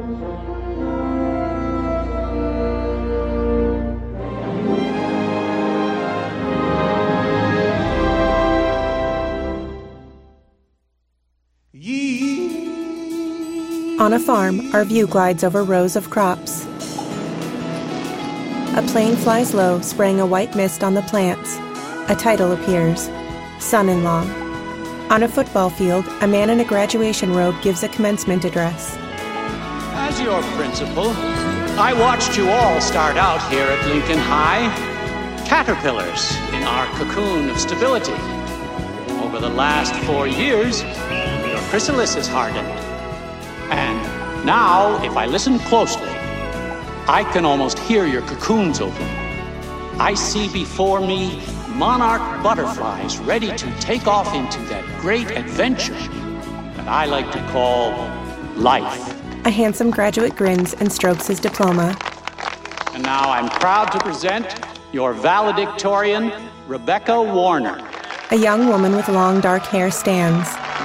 On a farm, our view glides over rows of crops. A plane flies low, spraying a white mist on the plants. A title appears, Son-in-Law. On a football field, a man in a graduation robe gives a commencement address. As your principal, I watched you all start out here at Lincoln High, caterpillars in our cocoon of stability. Over the last 4 years, your chrysalis has hardened. And now, if I listen closely, I can almost hear your cocoons open. I see before me monarch butterflies ready to take off into that great adventure that I like to call life. A handsome graduate grins and strokes his diploma. And now I'm proud to present your valedictorian, Rebecca Warner. A young woman with long dark hair stands.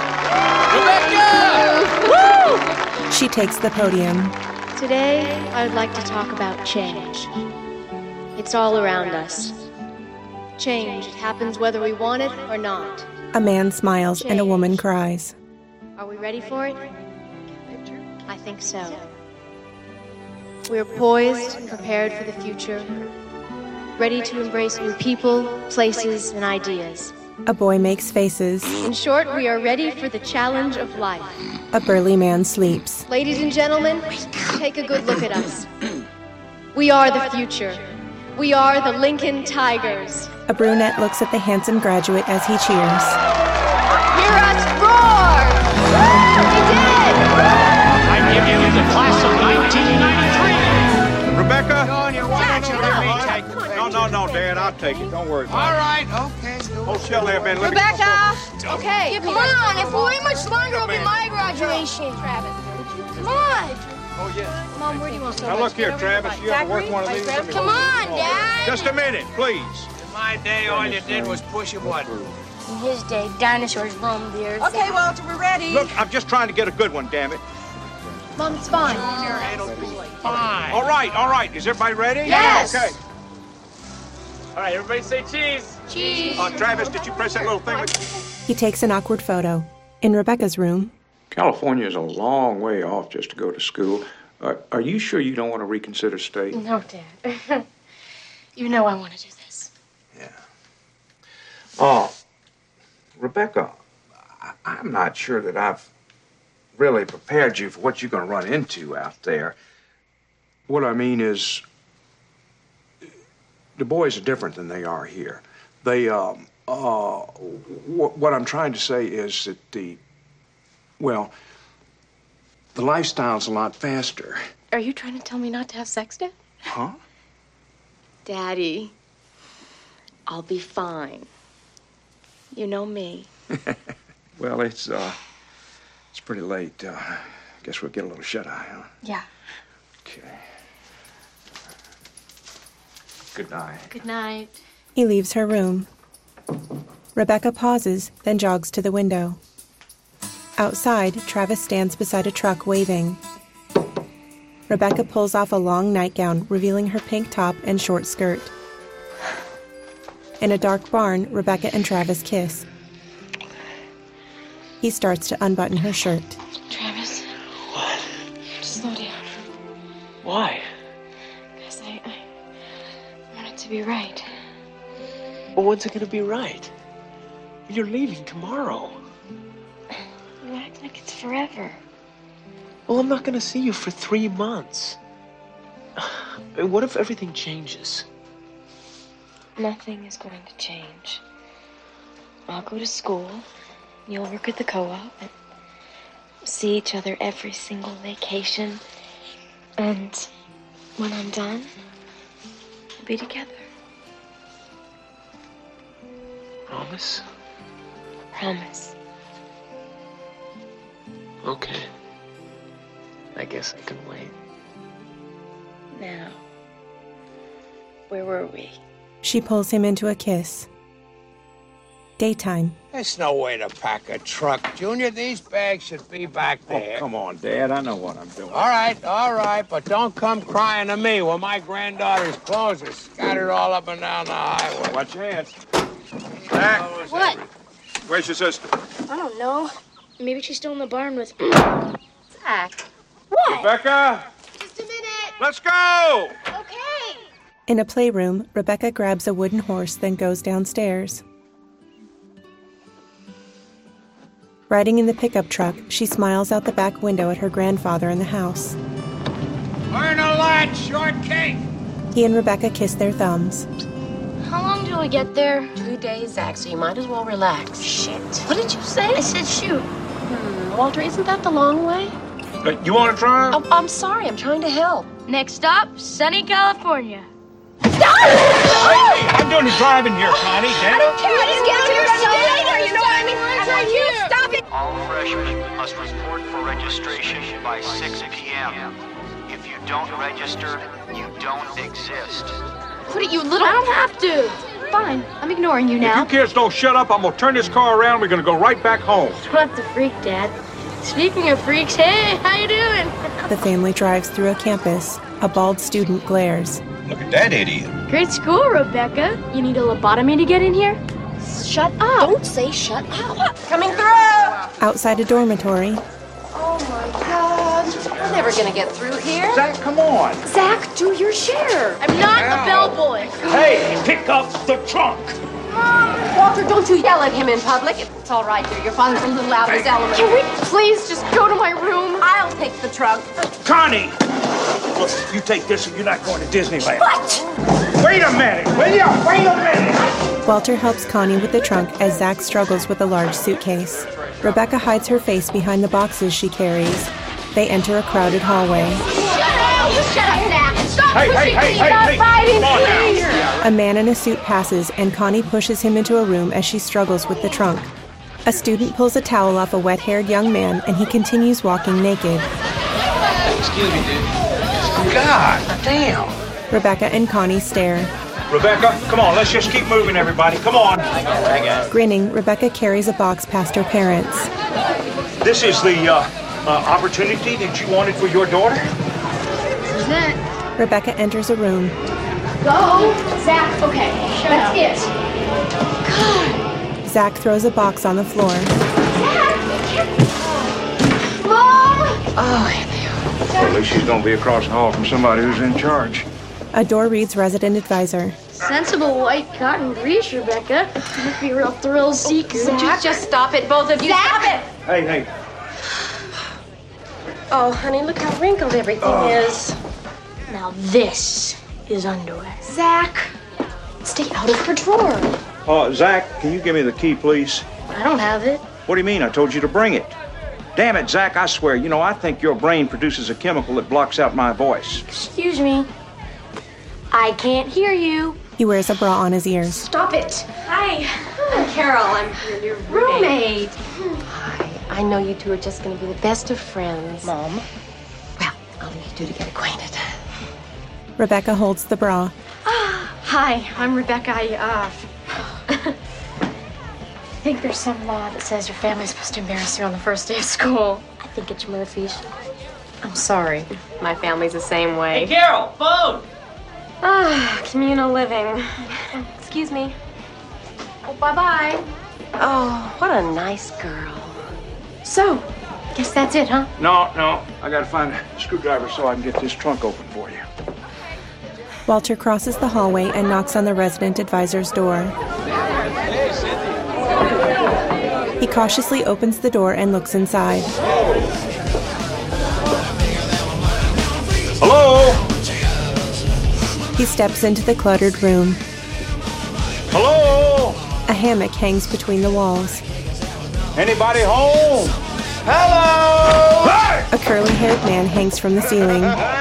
Rebecca! Woo! She takes the podium. Today, I would like to talk about change. It's all around us. Change, it happens whether we want it or not. A man smiles and a woman cries. Are we ready for it? I think so. We're poised and prepared for the future, ready to embrace new people, places, and ideas. A boy makes faces. In short, we are ready for the challenge of life. A burly man sleeps. Ladies and gentlemen, take a good look at us. We are the future. We are the Lincoln Tigers. A brunette looks at the handsome graduate as he cheers. Hear us roar! We did it! I give you the class of 1993. Rebecca? No, Dad, I'll take it. Don't worry about All right, okay. Hold still there, Ben. Let me- Rebecca! Okay. Come on, if we wait much longer, it'll be my graduation. Travis. Come on. Oh, yes. Mom, where do you want to Now, look here, Travis. You have to work one of these. Let me- Come on, Dad. Just a minute, please. In my day, all you did was push a button. In his day, dinosaurs roamed the earth. Okay, Walter, we're ready. Look, I'm just trying to get a good one, damn it. Mom, it's fine. It'll be fine. All right. Is everybody ready? Yes. Okay. All right, everybody say cheese. Cheese. Travis, did you press that little thing? He takes an awkward photo. In Rebecca's room, California is a long way off just to go to school. Are you sure you don't want to reconsider state? No, Dad. You know I want to do this. Yeah. Oh, Rebecca, I'm not sure that I've really prepared you for what you're going to run into out there. What I mean is, the boys are different than they are here. They, what I'm trying to say is that the lifestyle's a lot faster. Are you trying to tell me not to have sex, Dad? Huh? Daddy, I'll be fine. You know me. Well, it's pretty late. Guess we'll get a little shut-eye, huh? Yeah. Okay. Good night. Good night. he leaves her room. Rebecca pauses, then jogs to the window. Outside, Travis stands beside a truck waving. Rebecca pulls off a long nightgown, revealing her pink top and short skirt. In a dark barn, Rebecca and Travis kiss. He starts to unbutton her shirt. Travis. What? Just slow down. Why? Because I want it to be right. Well, when's it gonna be right? You're leaving tomorrow. You act like it's forever. Well, I'm not gonna see you for 3 months. What if everything changes? Nothing is going to change. I'll go to school. You'll work at the co-op. And see each other every single vacation. And when I'm done, we'll be together. Promise? Promise. Okay. I guess I can wait. Now, where were we? She pulls him into a kiss. Daytime. There's no way to pack a truck, Junior. These bags should be back there. Oh, come on, Dad. I know what I'm doing. All right, but don't come crying to me when my granddaughter's clothes are scattered all up and down the highway. Watch your hands. Zach, What? Where's your sister? I don't know. Maybe she's still in the barn with Zach. What? Rebecca? Just a minute. Let's go! Okay. In a playroom, Rebecca grabs a wooden horse, then goes downstairs. Riding in the pickup truck, she smiles out the back window at her grandfather in the house. Burn a lot, shortcake! He and Rebecca kiss their thumbs. How long till we get there? 2 days, Zach, so you might as well relax. Shit. What did you say? I said shoot. Walter, isn't that the long way? You want to drive? Oh, I'm sorry, I'm trying to help. Next stop, sunny California. Hey, I'm doing the driving here, Connie. Damn it. I just get here later, you know what I mean? That's right here. Stop it. All freshmen must report for registration by 6 p.m. If you don't register, you don't exist. Put it, you little... I don't have to. Fine, I'm ignoring you If now. you kids don't shut up, I'm going to turn this car around. We're going to go right back home. What the freak, Dad? Speaking of freaks, hey, how you doing? The family drives through a campus. A bald student glares. Look at that idiot. Great school, Rebecca. You need a lobotomy to get in here? Shut up. Don't say shut up. Coming through. Outside a dormitory, Oh, my God. We're never going to get through here. Zach, come on. Zach, do your share. I'm not a bellboy. Hey, pick up the trunk. Walter, don't you yell at him in public. It's all right, dear. Your father's a little out of his element. Can we please just go to my room? I'll take the trunk. Connie! Look, you take this and you're not going to Disneyland. What? Wait a minute, will you? Wait a minute. Walter helps Connie with the trunk as Zach struggles with a large suitcase. Rebecca hides her face behind the boxes she carries. They enter a crowded hallway. Shut up, Zach. Stop pushing me. Hey, Stop fighting, come on now. please. A man in a suit passes, and Connie pushes him into a room as she struggles with the trunk. A student pulls a towel off a wet-haired young man, and he continues walking naked. Excuse me, dude. God damn. Rebecca and Connie stare. Rebecca, come on, let's just keep moving, everybody. Come on. Grinning, Rebecca carries a box past her parents. This is the opportunity that you wanted for your daughter? This is it. Rebecca enters a room. Go. Zach, okay. That's it. God. Zach throws a box on the floor. Mom! Oh, Well, at least she's going to be across the hall from somebody who's in charge. A door reads resident advisor. Sensible white cotton breeze, Rebecca. Must be a real thrill seeker. would you just stop it, both of you? Stop it! Hey. Oh, honey, look how wrinkled everything is. Now this is underwear. Zach, stay out of her drawer. Zach, can you give me the key, please? I don't have it. What do you mean? I told you to bring it. Damn it, Zach, I swear, I think your brain produces a chemical that blocks out my voice. Excuse me. I can't hear you. He wears a bra on his ears. Stop it. Hi. I'm Carol. I'm your new roommate. Roommate. Hi. I know you two are just going to be the best of friends. Mom. Well, I'll need you two to get acquainted. Rebecca holds the bra. Hi, I'm Rebecca. I think there's some law that says your family's supposed to embarrass you on the first day of school. I think it's Murphy's. I'm sorry. My family's the same way. Hey, Carol, phone! Communal living. Excuse me. Oh, bye-bye. Oh, what a nice girl. So, guess that's it, huh? No. I got to find a screwdriver so I can get this trunk open for you. Walter crosses the hallway and knocks on the resident advisor's door. He cautiously opens the door and looks inside. Hello? He steps into the cluttered room. Hello? A hammock hangs between the walls. Anybody home? Hello? Hey! A curly-haired man hangs from the ceiling.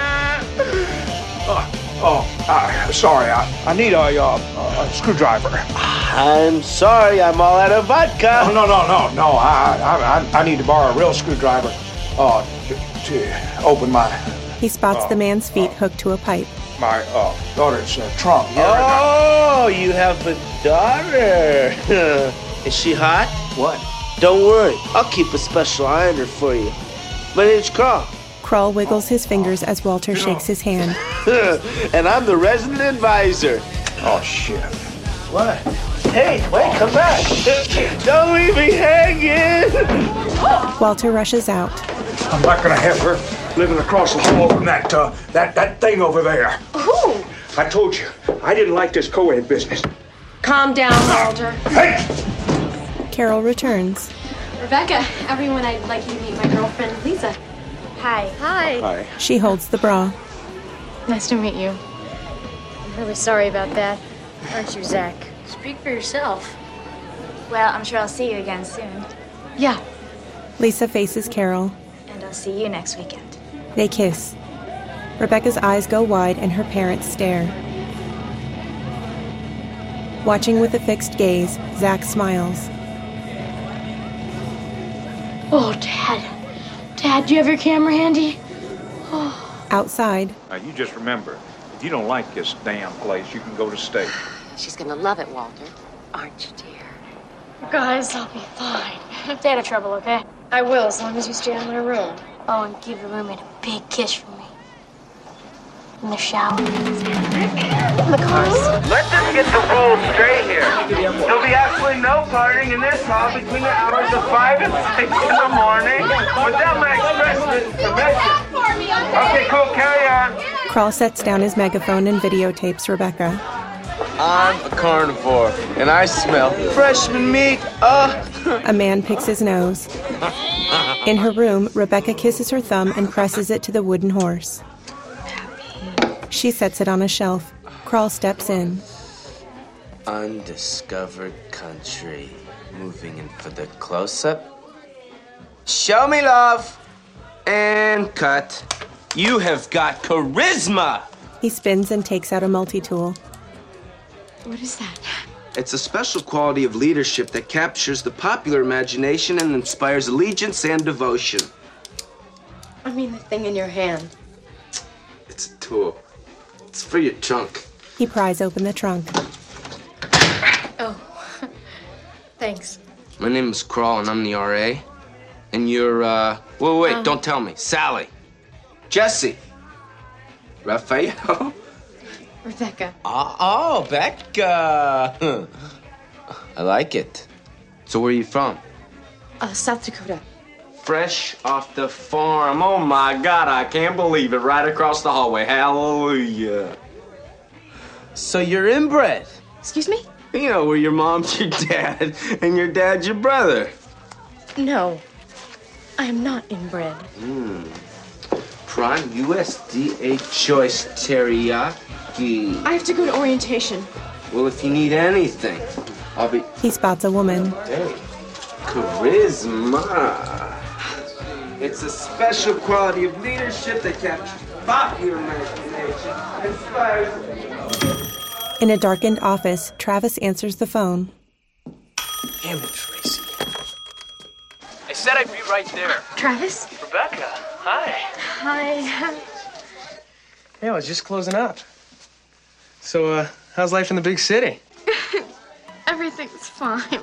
Sorry, I need a screwdriver. I'm sorry, I'm all out of vodka. No. I need to borrow a real screwdriver to open my... He spots the man's feet hooked to a pipe. My daughter's trunk. Oh, you have a daughter. Is she hot? What? Don't worry, I'll keep a special eye on her for you. My name's Carl. Carl wiggles his fingers as Walter shakes his hand. And I'm the resident advisor. Oh, shit. What? Hey, wait, come back. Don't leave me hanging. Walter rushes out. I'm not gonna have her living across the hall from that thing over there. Who? I told you, I didn't like this co-ed business. Calm down, Walter. Hey! Carol returns. Rebecca, everyone, I'd like you to meet my girlfriend, Lisa. Hi. Hi. Hi. She holds the bra. Nice to meet you. I'm really sorry about that. Aren't you, Zach? Speak for yourself. Well, I'm sure I'll see you again soon. Yeah. Lisa faces Carol. And I'll see you next weekend. They kiss. Rebecca's eyes go wide and her parents stare. Watching with a fixed gaze, Zach smiles. Oh, Dad. Dad, do you have your camera handy? Outside, Now, you just remember, if you don't like this damn place, you can go to state. She's gonna love it, Walter. Aren't you, dear? Guys, I'll be fine. Stay out of trouble, okay? I will, as long as you stay out of my room. Oh, and give your roommate a big kiss from me. In the shower. In the cars. Let's just get the rules straight here. There'll be absolutely no partying in this hall between the hours of 5 and 6 in the morning without my express permission. Okay, cool, carry on. Carl sets down his megaphone and videotapes Rebecca. I'm a carnivore, and I smell freshman meat. A man picks his nose. In her room, Rebecca kisses her thumb and presses it to the wooden horse. She sets it on a shelf. Carl steps in. Undiscovered country. Moving in for the close-up. Show me love. And cut. You have got charisma. He spins and takes out a multi-tool. What is that? It's a special quality of leadership that captures the popular imagination and inspires allegiance and devotion. I mean the thing in your hand. It's a tool. It's for your trunk. He pries open the trunk. Oh. Thanks. My name is Carl, and I'm the RA. And you're, wait, don't tell me. Sally. Jesse. Raphael. Rebecca. Oh, Becca. I like it. So where are you from? South Dakota. Fresh off the farm. Oh, my God, I can't believe it. Right across the hallway. Hallelujah. So you're inbred? Excuse me? You know, where your mom's your dad and your dad's your brother. No. I am not inbred. Prime USDA choice teriyaki. I have to go to orientation. Well, if you need anything, I'll be... He spots a woman. Hey, charisma. It's a special quality of leadership that captures popular imagination and inspires... In a darkened office, Travis answers the phone. Damn it, Tracy. I said I'd be right there. Travis? Rebecca, hi. Hi. Yeah, I was just closing up. So, how's life in the big city? Everything's fine.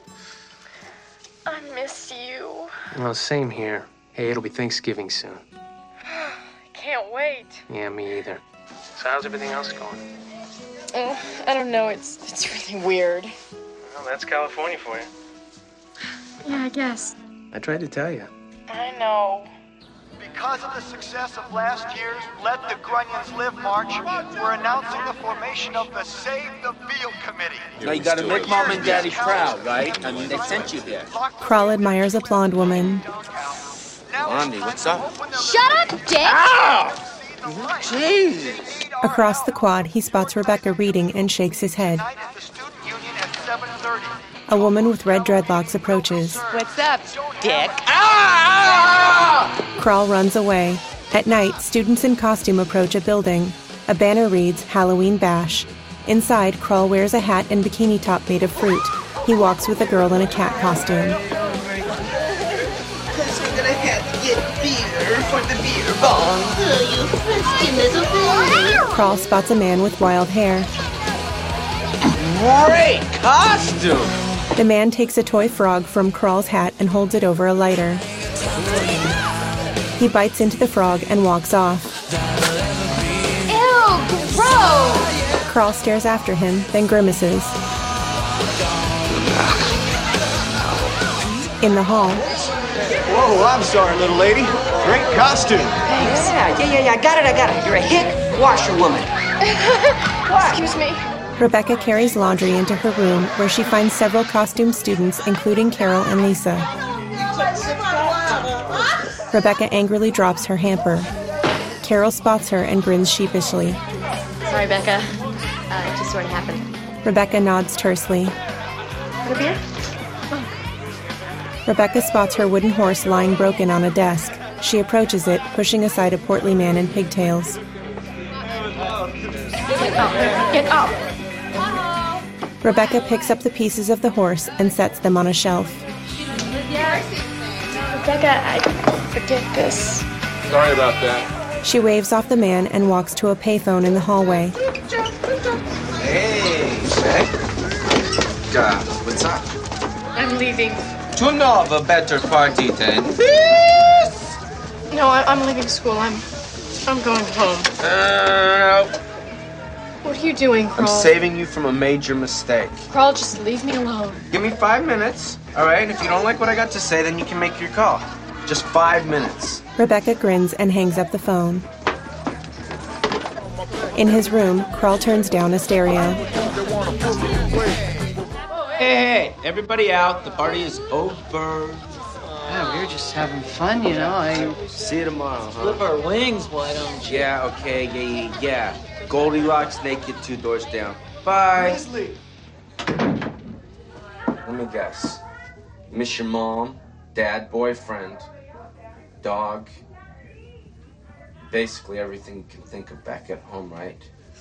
I miss you. Well, same here. Hey, it'll be Thanksgiving soon. Can't wait. Yeah, me either. So how's everything else going? Oh, I don't know. It's really weird. Well, that's California for you. Yeah, I guess. I tried to tell you. I know. Because of the success of last year's Let the Grunions Live March, we're announcing the formation of the Save the Veal Committee. Now you gotta make Mom and Daddy proud, right? I mean, they sent you here. Carl admires a blonde woman. Blondie, what's up? Shut up, Dick! Ow! Jesus! Across the quad, he spots Rebecca reading and shakes his head. A woman with red dreadlocks approaches. What's up, Dick? Carl runs away. At night, students in costume approach a building. A banner reads, Halloween Bash. Inside, Carl wears a hat and bikini top made of fruit. He walks with a girl in a cat costume. Because we're gonna have to get beer for the beer bong. You frisky little thing. Carl spots a man with wild hair. Great costume! The man takes a toy frog from Crawl's hat and holds it over a lighter. He bites into the frog and walks off. Ew, gross! Crawl stares after him, then grimaces. In the hall, Whoa, I'm sorry, little lady. Great costume. Thanks. Yeah, I got it. You're a hick washerwoman. Excuse me. Rebecca carries laundry into her room where she finds several costume students, including Carol and Lisa. Rebecca angrily drops her hamper. Carol spots her and grins sheepishly. Sorry, Becca. It just sort of happened. Rebecca nods tersely. Want a beer? Rebecca spots her wooden horse lying broken on a desk. She approaches it, pushing aside a portly man in pigtails. Get up. Rebecca picks up the pieces of the horse and sets them on a shelf. Rebecca, I forget this. Sorry about that. She waves off the man and walks to a payphone in the hallway. Hey, Beck. What's up? I'm leaving. To know of a better party than No, I'm leaving school. I'm going home. What are you doing, Crawl? I'm saving you from a major mistake. Crawl, just leave me alone. Give me 5 minutes, all right? If you don't like what I got to say, then you can make your call. Just 5 minutes. Rebecca grins and hangs up the phone. In his room, Crawl turns down a stereo. Hey, everybody out. The party is over. Yeah, we're just having fun, you know. See you tomorrow, huh? Flip our wings, why don't you? Yeah, okay, yeah. Goldilocks, naked, 2 doors down. Bye. Leslie. Let me guess. Miss your mom, dad, boyfriend, dog. Basically everything you can think of back at home, right?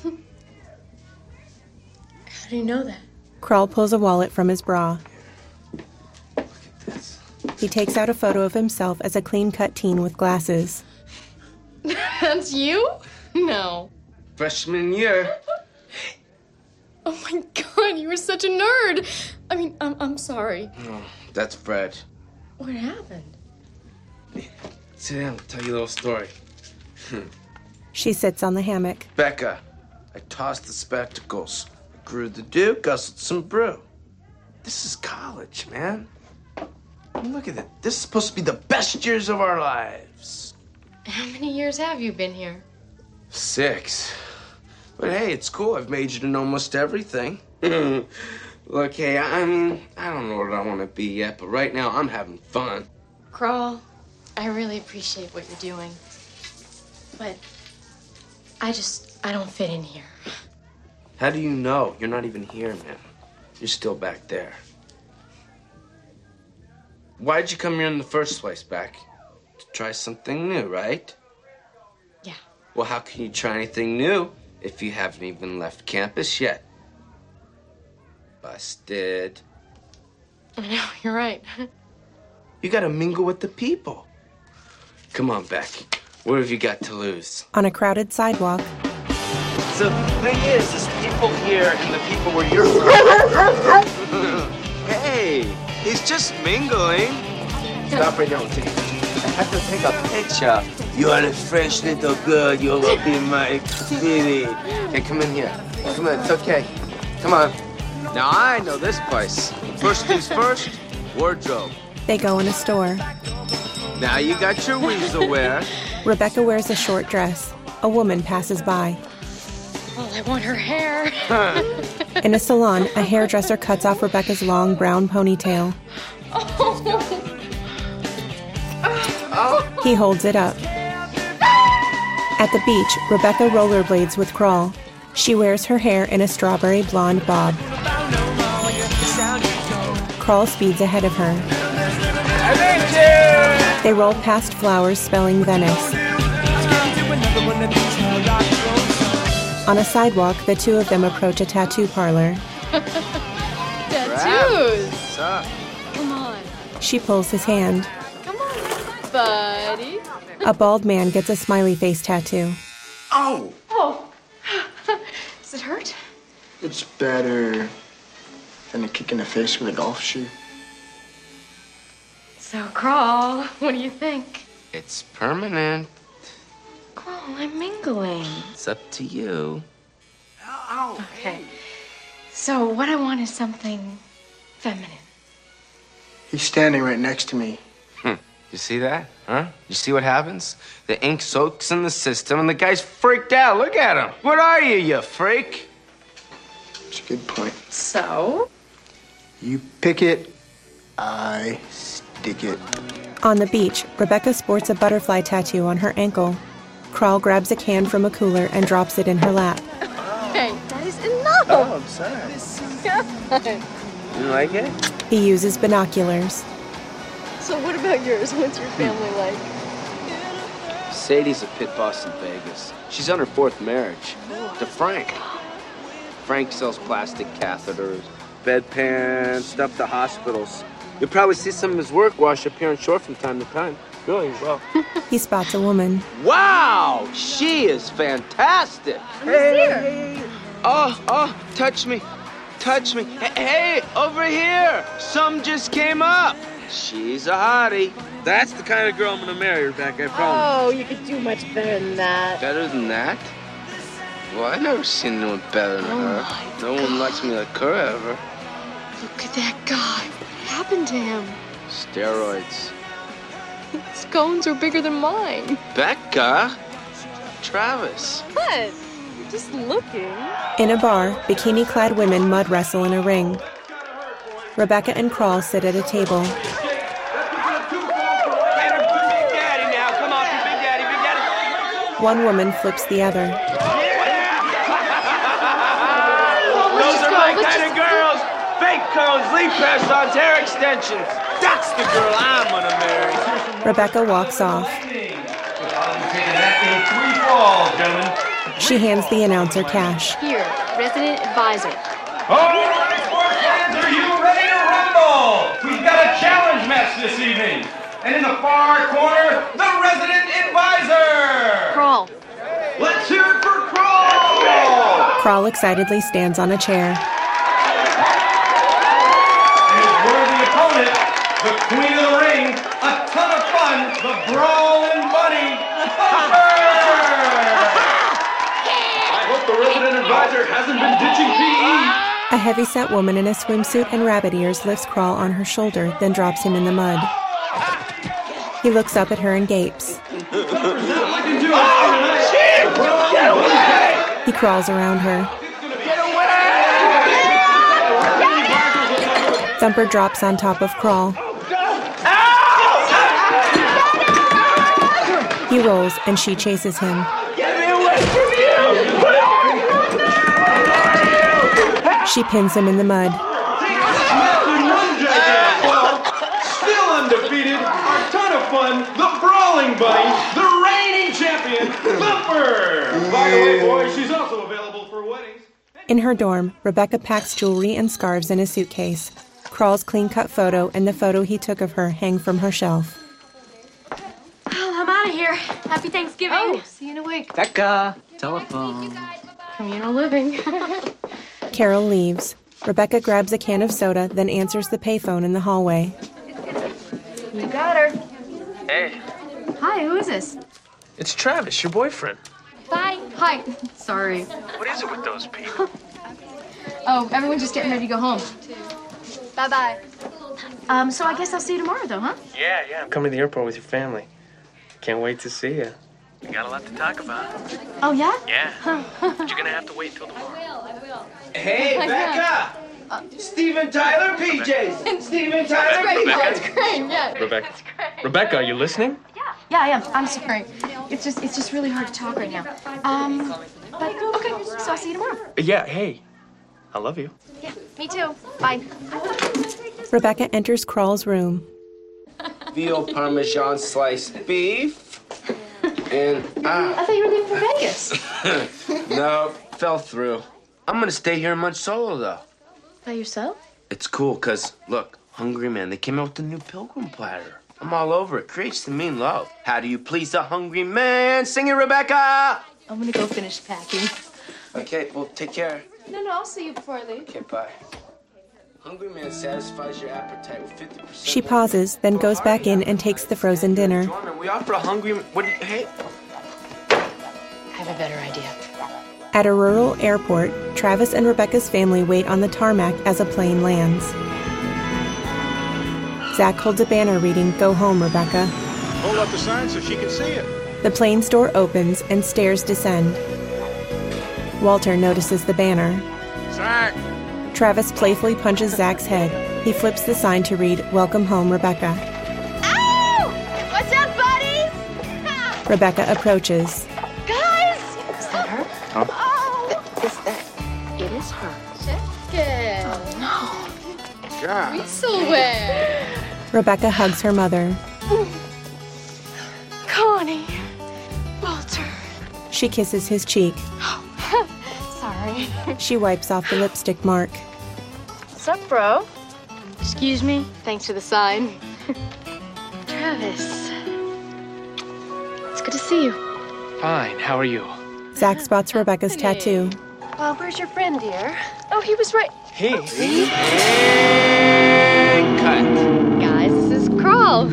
How do you know that? Crawl pulls a wallet from his bra. Look at this. He takes out a photo of himself as a clean-cut teen with glasses. That's you? No. Freshman year. Oh my God, you were such a nerd. I mean, I'm sorry. Oh, that's Fred. What happened? Sit down, I'll tell you a little story. She sits on the hammock. Becca, I tossed the spectacles. Grew the Duke, guzzled some brew. This is college, man. Look at it. This is supposed to be the best years of our lives. How many years have you been here? 6. But hey, it's cool. I've majored in almost everything. Look, hey, I mean, I don't know what I want to be yet, but right now I'm having fun. Crawl, I really appreciate what you're doing. But I don't fit in here. How do you know? You're not even here, man. You're still back there. Why'd you come here in the first place, Beck? To try something new, right? Yeah. Well, how can you try anything new if you haven't even left campus yet? Busted. I know, you're right. You gotta mingle with the people. Come on, Beck. What have you got to lose? On a crowded sidewalk, So the thing is people here and the people where you're from. Hey, he's just mingling. Stop right now and take a picture. I have to take a picture. You are the fresh little girl. You will be my baby. Hey, come in here. Come on, it's okay. Come on. Now I know this place. First things first, wardrobe. they go in a store. Now you got your weasel wear. Rebecca wears a short dress. A woman passes by. Oh, I want her hair. In a salon, a hairdresser cuts off Rebecca's long brown ponytail. He holds it up. At the beach, Rebecca rollerblades with Crawl. She wears her hair in a strawberry blonde bob. Crawl speeds ahead of her. They roll past flowers spelling Venice. On a sidewalk, the two of them approach a tattoo parlor. Tattoos. What's up? Come on. She pulls his hand. Come on, buddy. A bald man gets a smiley face tattoo. Oh! Oh. Does it hurt? It's better. than a kick in the face with a golf shoe. So, Crawl, what do you think? It's permanent. Crawl, I'm mingling. It's up to you. Okay. So, what I want is something feminine. He's standing right next to me. You see that? Huh? You see what happens? The ink soaks in the system and the guy's freaked out. Look at him. What are you, you freak? It's a good point. So? You pick it, I stick it. On the beach, Rebecca sports a butterfly tattoo on her ankle. Crawl grabs a can from a cooler and drops it in her lap. Hey, that is enough. Oh, I'm sorry. You like it? He uses binoculars. So what about yours? What's your family like? Sadie's a pit boss in Vegas. She's on her 4th marriage to Frank. Frank sells plastic catheters, bedpans, stuff to hospitals. You'll probably see some of his work wash up here on shore from time to time. Really well. He spots a woman. Wow, she is fantastic. Hey. Oh, touch me. Touch me. Hey, over here. Some just came up. She's a hottie. That's the kind of girl I'm gonna marry, Rebecca, I promise. Oh, you could do much better than that. Better than that? Well, I've never seen anyone better than her. No one likes me like her ever. Look at that guy. What happened to him? Steroids. His cones are bigger than mine. Becca? Travis. What? You're just looking. In a bar, bikini-clad women mud wrestle in a ring. Rebecca and Crawl sit at a table. One woman flips the other. Those are my kind of girls. Fake cones, leaf press on tear extensions. That's the girl I'm gonna marry. Rebecca walks off. She hands the announcer cash. Here, resident advisor. All right, sports fans, are you ready to rumble? We've got a challenge match this evening. And in the far corner, the resident advisor. Crawl. Let's hear it for Crawl. Crawl excitedly stands on a chair. His worthy opponent, the queen of the ring, a ton of fun, the brawling bunny, Thumper. I hope the resident advisor hasn't been ditching PE. A heavy-set woman in a swimsuit and rabbit ears lifts Crawl on her shoulder, then drops him in the mud. He looks up at her and gapes. He crawls around her. Thumper drops on top of Crawl. He rolls and she chases him. She pins him in the mud. Still undefeated, our ton of fun, the brawling bunny, the reigning champion, Thumper. By the way, boys, she's also available for weddings. In her dorm, Rebecca packs jewelry and scarves in a suitcase. Crawl's clean-cut photo and the photo he took of her hang from her shelf. Well, I'm out of here. Happy Thanksgiving. Oh, see you in a week. Becca, telephone. Communal living. Carol leaves. Rebecca grabs a can of soda, then answers the payphone in the hallway. You got her. Hey. Hi, who is this? It's Travis, your boyfriend. Bye. Hi. Sorry. What is it with those people? Oh, everyone's just getting ready to go home. Bye-bye. So I guess I'll see you tomorrow, though, huh? Yeah, I'm coming to the airport with your family. Can't wait to see you. We got a lot to talk about. Oh, yeah? Yeah. But you're gonna have to wait till tomorrow. Hey, Becca! Steven Tyler PJs! Steven Tyler That's PJs! great, yeah. Rebecca, are you listening? Yeah, I am. I'm sorry. It's just really hard to talk right now. But okay, so I'll see you tomorrow. Yeah, hey. I love you. Yeah, me too. Bye. Rebecca enters Crawl's room. Veal Parmesan sliced beef. And I thought you were leaving for Vegas. no, fell through. I'm gonna stay here and munch solo though. By yourself? It's cool, cause look, Hungry Man, they came out with the new Pilgrim platter. I'm all over it. Creates the mean love. How do you please a hungry man? Sing it, Rebecca! I'm gonna go finish packing. Okay, well, take care. No, I'll see you before I leave. Okay, bye. Hungry Man satisfies your appetite with 50%. She pauses, then goes back in and takes the frozen dinner. We offer a Hungry Man. What do you. Hey. I have a better idea. At a rural airport, Travis and Rebecca's family wait on the tarmac as a plane lands. Zach holds a banner reading, "Go home, Rebecca." Hold up the sign so she can see it. The plane's door opens and stairs descend. Walter notices the banner. Zach! Travis playfully punches Zach's head. He flips the sign to read, "Welcome home, Rebecca." Ow! What's up, buddies? Rebecca approaches. Guys! Is that her? Huh? It is her. Check it. Oh, no. God. Whistleware. Rebecca hugs her mother. Connie. Walter. She kisses his cheek. Sorry. She wipes off the lipstick mark. What's up, bro? Excuse me? Thanks for the sign. Travis. It's good to see you. Fine, how are you? Zach spots Rebecca's tattoo. Well, where's your friend, dear? Oh, he was right. Hey. Cut. Guys, this is Crawl.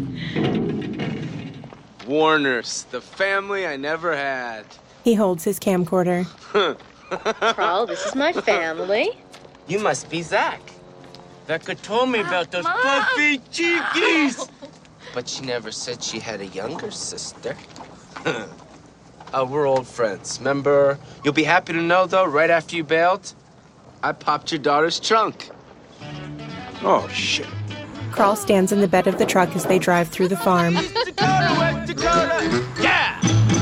Warners, the family I never had. He holds his camcorder. Crawl, this is my family. You must be Zach. Becca told me about those fluffy cheekies. But she never said she had a younger sister. We're old friends, remember? You'll be happy to know, though, right after you bailed, I popped your daughter's trunk. Oh, shit. Carl stands in the bed of the truck as they drive through the farm. Dakota, West Dakota, yeah!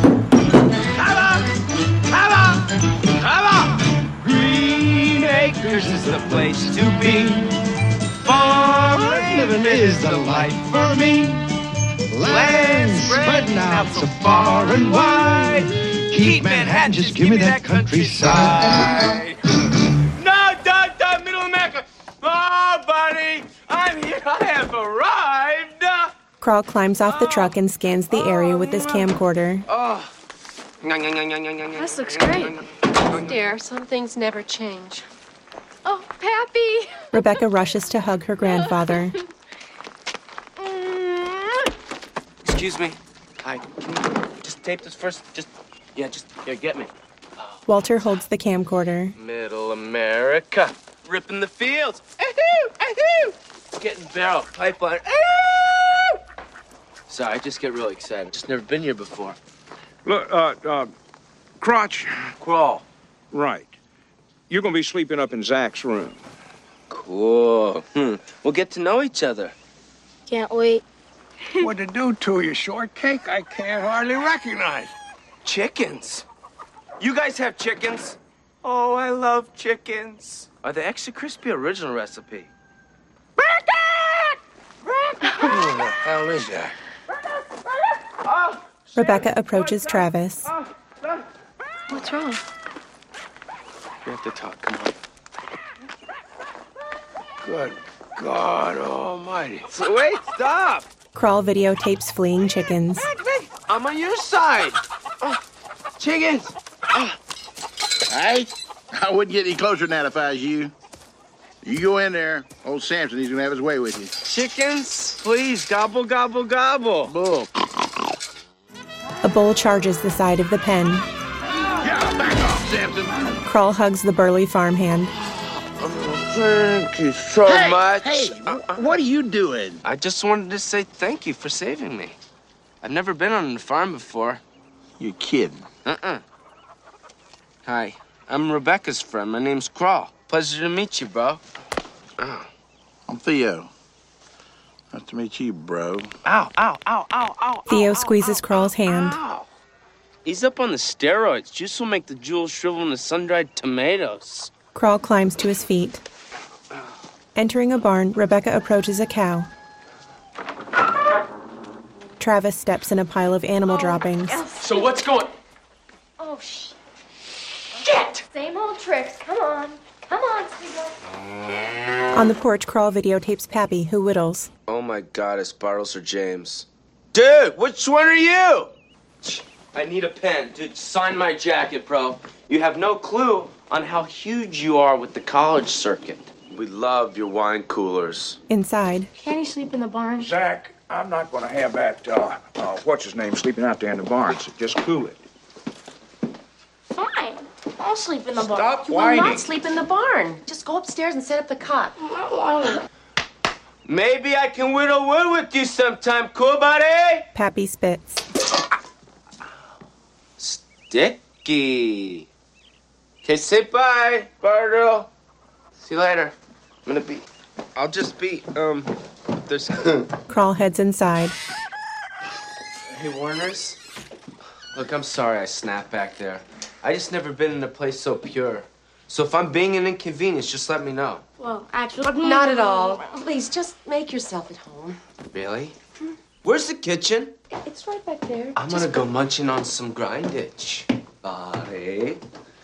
Come on! Green Acres is the place to be. Farm living is the life for me. Land spreading out so far and wide. Keep Manhattan, just give me that countryside. No, Middle America. Oh, buddy, I'm here. I have arrived. Carl climbs off the truck and scans the area with his camcorder. Oh. This looks great. Dear, some things never change. Oh, Pappy! Rebecca rushes to hug her grandfather. Excuse me. Can you just tape this first? Here, get me. Walter holds the camcorder. Middle America. Ripping the fields. Ahoo! Ahoo! Getting barrel pipeline. Ahoo! Sorry, I just get really excited. Just never been here before. Look, Crotch. Crawl. Right. You're going to be sleeping up in Zach's room. Cool. We'll get to know each other. Can't wait. What to do to you, shortcake? I can't hardly recognize. Chickens. You guys have chickens? Oh, I love chickens. Are they extra crispy original recipe? Who the hell is that? Rebecca approaches Travis. What's wrong? We have to talk. Come on. Good God almighty. Wait, stop! Carl videotapes fleeing chickens. I'm on your side. Chickens. Hey, I wouldn't get any closer than that if I was you. You go in there, old Samson, he's gonna have his way with you. Chickens, please, gobble, gobble, gobble. Bull. A bull charges the side of the pen. Yeah, back off, Samson. Carl hugs the burly farmhand. Thank you so much. Hey, what are you doing? I just wanted to say thank you for saving me. I've never been on a farm before. You're kidding. Hi, I'm Rebecca's friend. My name's Crawl. Pleasure to meet you, bro. I'm Theo. Nice to meet you, bro. Ow, ow, ow, ow, ow. Theo squeezes Carl's hand. Ow. He's up on the steroids. Juice will make the jewels shrivel into sun-dried tomatoes. Carl climbs to his feet. Entering a barn, Rebecca approaches a cow. Travis steps in a pile of animal droppings. So what's going... Oh, shit! Same old tricks. Come on. Come on, sweetheart. On the porch, Carl videotapes Pappy, who whittles. Oh my God, it's Bartles or James. Dude, which one are you? I need a pen. Dude, sign my jacket, bro. You have no clue on how huge you are with the college circuit. We love your wine coolers. Inside, Can't he sleep in the barn? Zach, I'm not going to have that, what's his name, sleeping out there in the barn. So just cool it. Fine. I'll sleep in the barn. Stop You will whining. not sleep in the barn. Just go upstairs and set up the cot. I'm not whining. Maybe I can whittle wood with you sometime, cool buddy? Pappy spits. Sticky. Okay, say bye, Bardo. See you later. I'll just be, there's... Crawl heads inside. Hey, Warners. Look, I'm sorry I snapped back there. I just never been in a place so pure. So if I'm being an inconvenience, just let me know. Well, actually... Not at all. Please, just make yourself at home. Really? Where's the kitchen? It's right back there. I'm gonna go munching on some grindage. Buddy.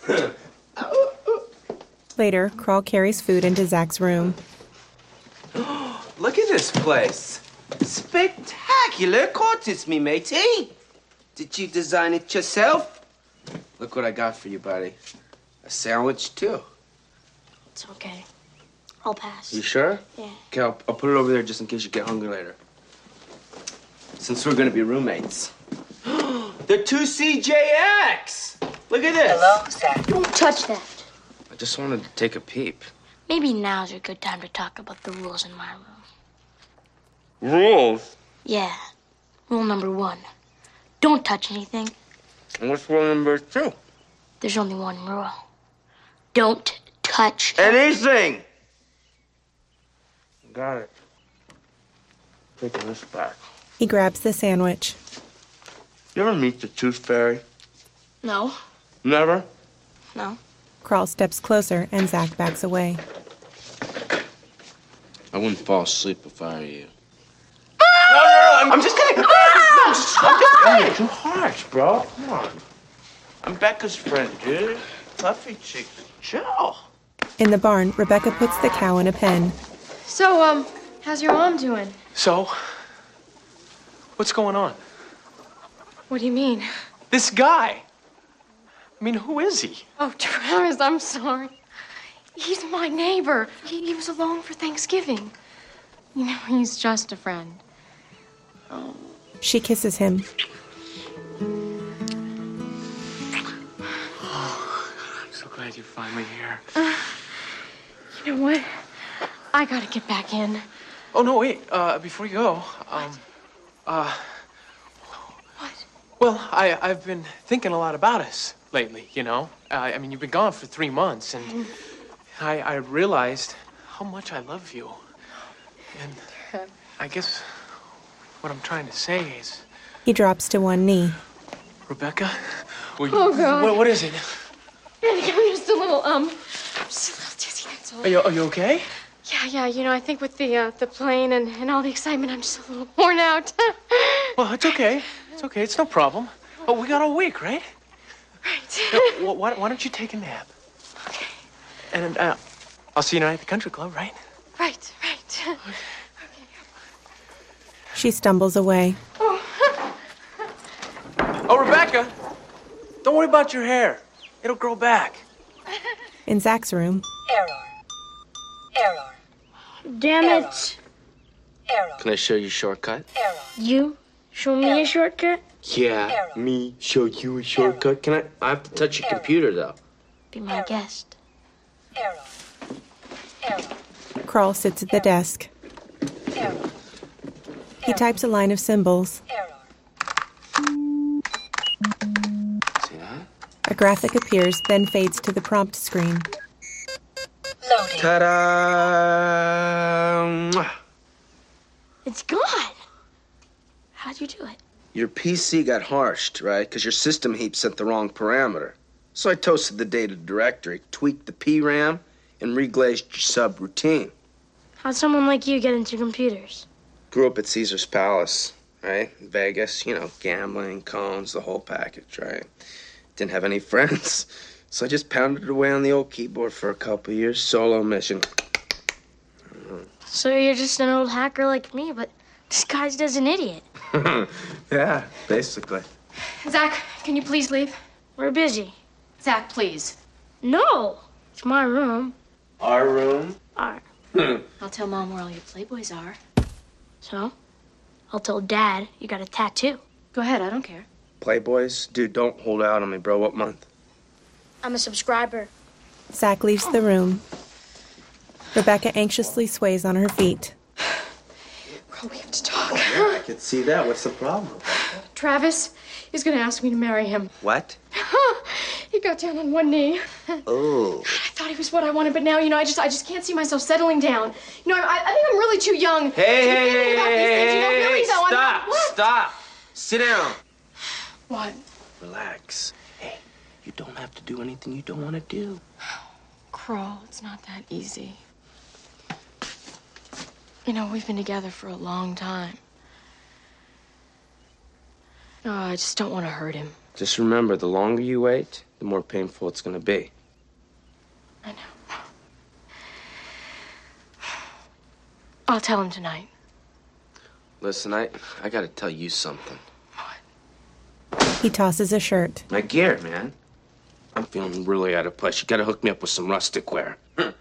Later, Crawl carries food into Zach's room. Look at this place. Spectacular cortis, me matey. Did you design it yourself? Look what I got for you, buddy. A sandwich, too. It's okay. I'll pass. You sure? Yeah. Okay, I'll put it over there just in case you get hungry later. Since we're gonna be roommates. The 2CJX! Look at this. Hello, Zach. Don't touch that. I just wanted to take a peep. Maybe now's a good time to talk about the rules in my room. Rules? Yeah. Rule number 1. Don't touch anything. And what's rule number 2? There's only one rule. Don't touch anything. Got it. Taking this back. He grabs the sandwich. You ever meet the Tooth Fairy? No. Never? No. Crawl steps closer and Zach backs away. I wouldn't fall asleep if I were you. I'm just kidding. I'm just kidding. Too harsh, bro. Come on. I'm Becca's friend, dude. Fluffy cheeks. Chill. In the barn, Rebecca puts the cow in a pen. So, how's your mom doing? So, what's going on? What do you mean? This guy. I mean, who is he? Oh, Travis, I'm sorry. He's my neighbor. He was alone for Thanksgiving. You know, he's just a friend. Oh. She kisses him. Oh, I'm so glad you're finally here. You know what? I gotta get back in. Oh, no, wait. Before you go, What? Well, I've been thinking a lot about us lately, you know? I mean, you've been gone for 3 months, and I realized how much I love you. And I guess what I'm trying to say is... He drops to one knee. Rebecca? Oh, God. What is it? I'm just a little, just a little dizzy, that's all. Are you okay? Yeah, you know, I think with the plane and all the excitement, I'm just a little worn out. Well, it's okay. It's okay. It's no problem. Oh, we got a week, right? Right. Now, why don't you take a nap? Okay. And I'll see you tonight at the country club, right? Right. Okay. She stumbles away. Oh, Rebecca! Don't worry about your hair. It'll grow back. In Zach's room, Error. Damn it. Can I show you a shortcut? You show me a shortcut? Yeah, me show you a shortcut. Can I have to touch your computer, though. Be my guest. Crawl sits at the desk. He types a line of symbols. See that? A graphic appears, then fades to the prompt screen. Ta-da! It's gone. How'd you do it? Your PC got harshed, right? Because your system heap set the wrong parameter. So I toasted the data directory, tweaked the PRAM, and reglazed your subroutine. How'd someone like you get into computers? Grew up at Caesar's Palace, right? Vegas, you know, gambling, cones, the whole package, right? Didn't have any friends. So I just pounded away on the old keyboard for a couple years, solo mission. So you're just an old hacker like me, but disguised as an idiot. Yeah, basically. Zach, can you please leave? We're busy. Zach, please. No, it's my room. Our room? are. I'll tell Mom where all your Playboys are. So? I'll tell Dad you got a tattoo. Go ahead, I don't care. Playboys? Dude, don't hold out on me, bro. What month? I'm a subscriber. Zach leaves the room. Rebecca anxiously sways on her feet. Girl, we have to talk. Yeah, I could see that. What's the problem? Travis is gonna ask me to marry him. What? He got down on one knee. Oh. I thought he was what I wanted, but now, I just can't see myself settling down. I think I'm really too young. Hey, stop. Sit down. What? Relax. Hey, you don't have to do anything you don't want to do. Crow, it's not that easy. We've been together for a long time. No, I just don't want to hurt him. Just remember, the longer you wait, the more painful it's going to be. I know. I'll tell him tonight. Listen, I got to tell you something. He tosses a shirt. My gear, man. I'm feeling really out of place. You got to hook me up with some rustic wear.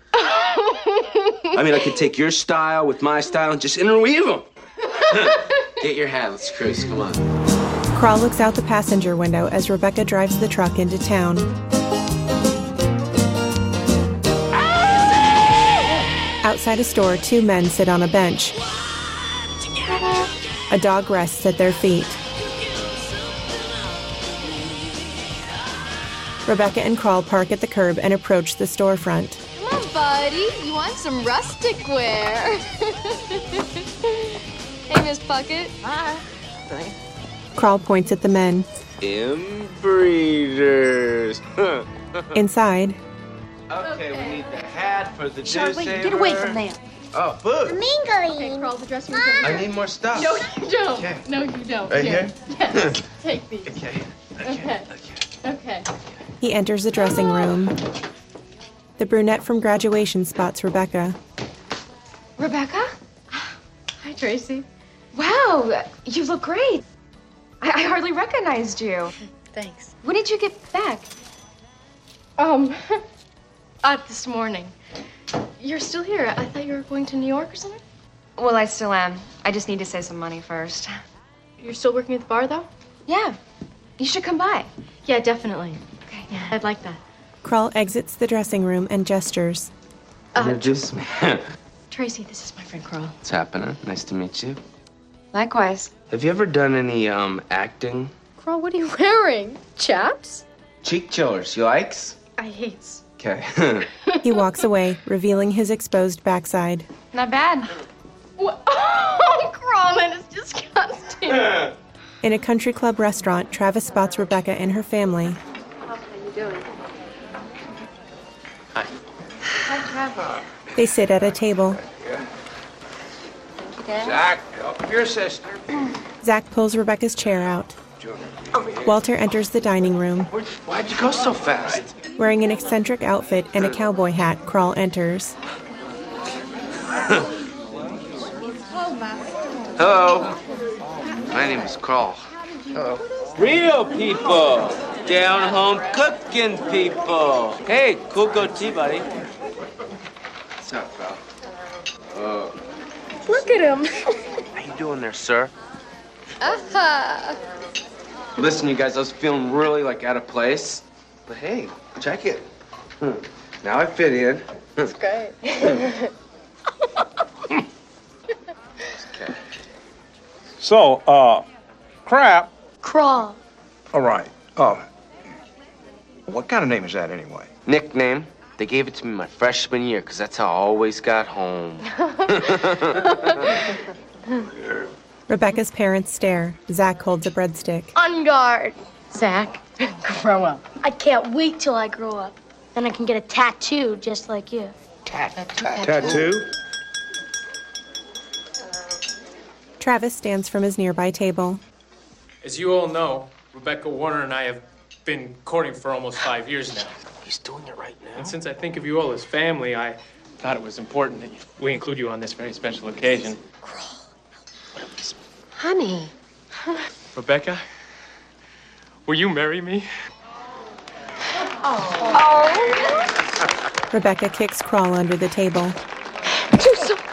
I could take your style with my style and just interweave them. Get your hat. Let's cruise. Come on. Carl looks out the passenger window as Rebecca drives the truck into town. Outside a store, two men sit on a bench. A dog rests at their feet. Rebecca and Carl park at the curb and approach the storefront. Come on, buddy. You want some rustic wear? Hey, Miss Puckett. Hi. Thanks. Carl points at the men. Inbreeders. Inside. Okay, we need the hat for the Charlie, juice get away from there. Oh, food. Mingling. Okay, Carl, the dressing room. I need more stuff. No, you don't. Okay. No, you don't. Right here? Yes. Take these. Okay. Okay. He enters the dressing room. The brunette from graduation spots Rebecca. Rebecca? Hi, Tracy. Wow, you look great. I hardly recognized you. Thanks. When did you get back? This morning. You're still here. I thought you were going to New York or something? Well, I still am. I just need to save some money first. You're still working at the bar, though? Yeah. You should come by. Yeah, definitely. Okay. Yeah, I'd like that. Carl exits the dressing room and gestures. Introduce me. Tracy, this is my friend Carl. What's happening? Nice to meet you. Likewise. Have you ever done any, acting? Carl, what are you wearing? Chaps? Cheek chillers, you likes? I hates. Okay. He walks away, revealing his exposed backside. Not bad. What? Oh, Carl, that is disgusting. In a country club restaurant, Travis spots Rebecca and her family. How are you doing? Hi. Hi, Travis. They sit at a table. Zach, help your sister. Zach pulls Rebecca's chair out. Walter enters the dining room. Why'd you go so fast? Wearing an eccentric outfit and a cowboy hat, Carl enters. Hello. My name is Carl. Hello. Real people. Down-home cooking people. Hey, cool goatee, buddy. What's up, Carl? Look at him. How you doing there, sir? Uh-huh. Listen, you guys, I was feeling really, out of place. But hey, check it. Now I fit in. That's great. Okay. So, crap. Crawl. All right. What kind of name is that anyway? Nickname. They gave it to me my freshman year, because that's how I always got home. Rebecca's parents stare. Zach holds a breadstick. On guard. Zach, grow up. I can't wait till I grow up. Then I can get a tattoo just like you. Tattoo? Travis stands from his nearby table. As you all know, Rebecca Warner and I have been courting for almost 5 years now. He's doing it right now. And since I think of you all as family, I thought it was important that we include you on this very special occasion. Honey. Rebecca, will you marry me? Rebecca kicks Carl under the table.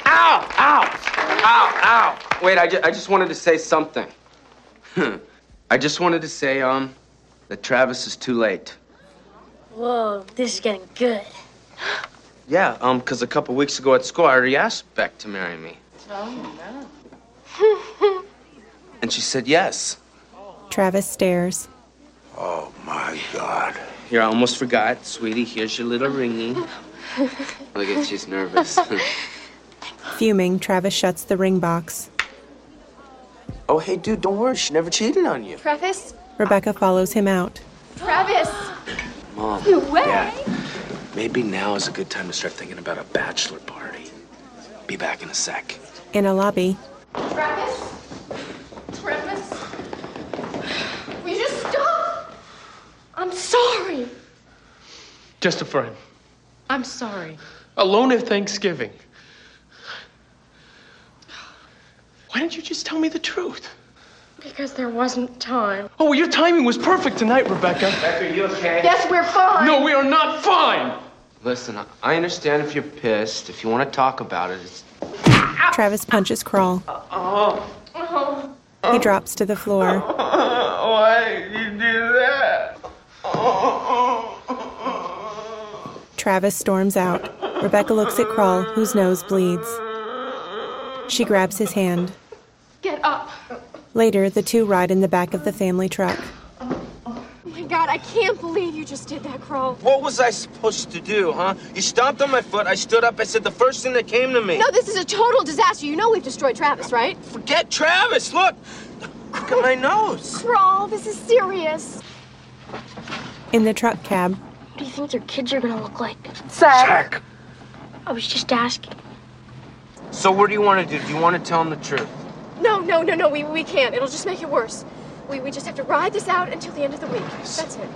Ow! Ow! Ow! Ow! Wait, I just wanted to say something. I just wanted to say, that Travis is too late. Whoa, this is getting good. Yeah, because a couple weeks ago at school, I already asked Beck to marry me. Oh, no. And she said yes. Travis stares. Oh, my God. Here, I almost forgot. Sweetie, here's your little ringy. Look at, she's nervous. Fuming, Travis shuts the ring box. Oh, hey, dude, don't worry. She never cheated on you. Travis? Rebecca follows him out. Travis! Mom, No way! Dad, maybe now is a good time to start thinking about a bachelor party. Be back in a sec. In a lobby, Travis? Travis? Will you just stop? I'm sorry. Just a friend. I'm sorry. Alone at Thanksgiving. Why didn't you just tell me the truth? Because there wasn't time. Oh, well, your timing was perfect tonight, Rebecca. Rebecca, are you okay? Yes, we're fine. No, we are not fine. Listen, I understand if you're pissed. If you want to talk about it, it's... Travis punches Kroll. He drops to the floor. Why did you do that? Travis storms out. Rebecca looks at Kroll, whose nose bleeds. She grabs his hand. Get up. Later, the two ride in the back of the family truck. Oh my God, I can't believe you just did that, Crow. What was I supposed to do, huh? You stomped on my foot, I stood up, I said the first thing that came to me. No, this is a total disaster. You know we've destroyed Travis, right? Forget Travis, look! Look at my nose. Crow, this is serious. In the truck cab, What do you think your kids are gonna look like? Zach! I was just asking. So what do you want to do? Do you want to tell him the truth? No, we can't. It'll just make it worse. We just have to ride this out until the end of the week. That's it.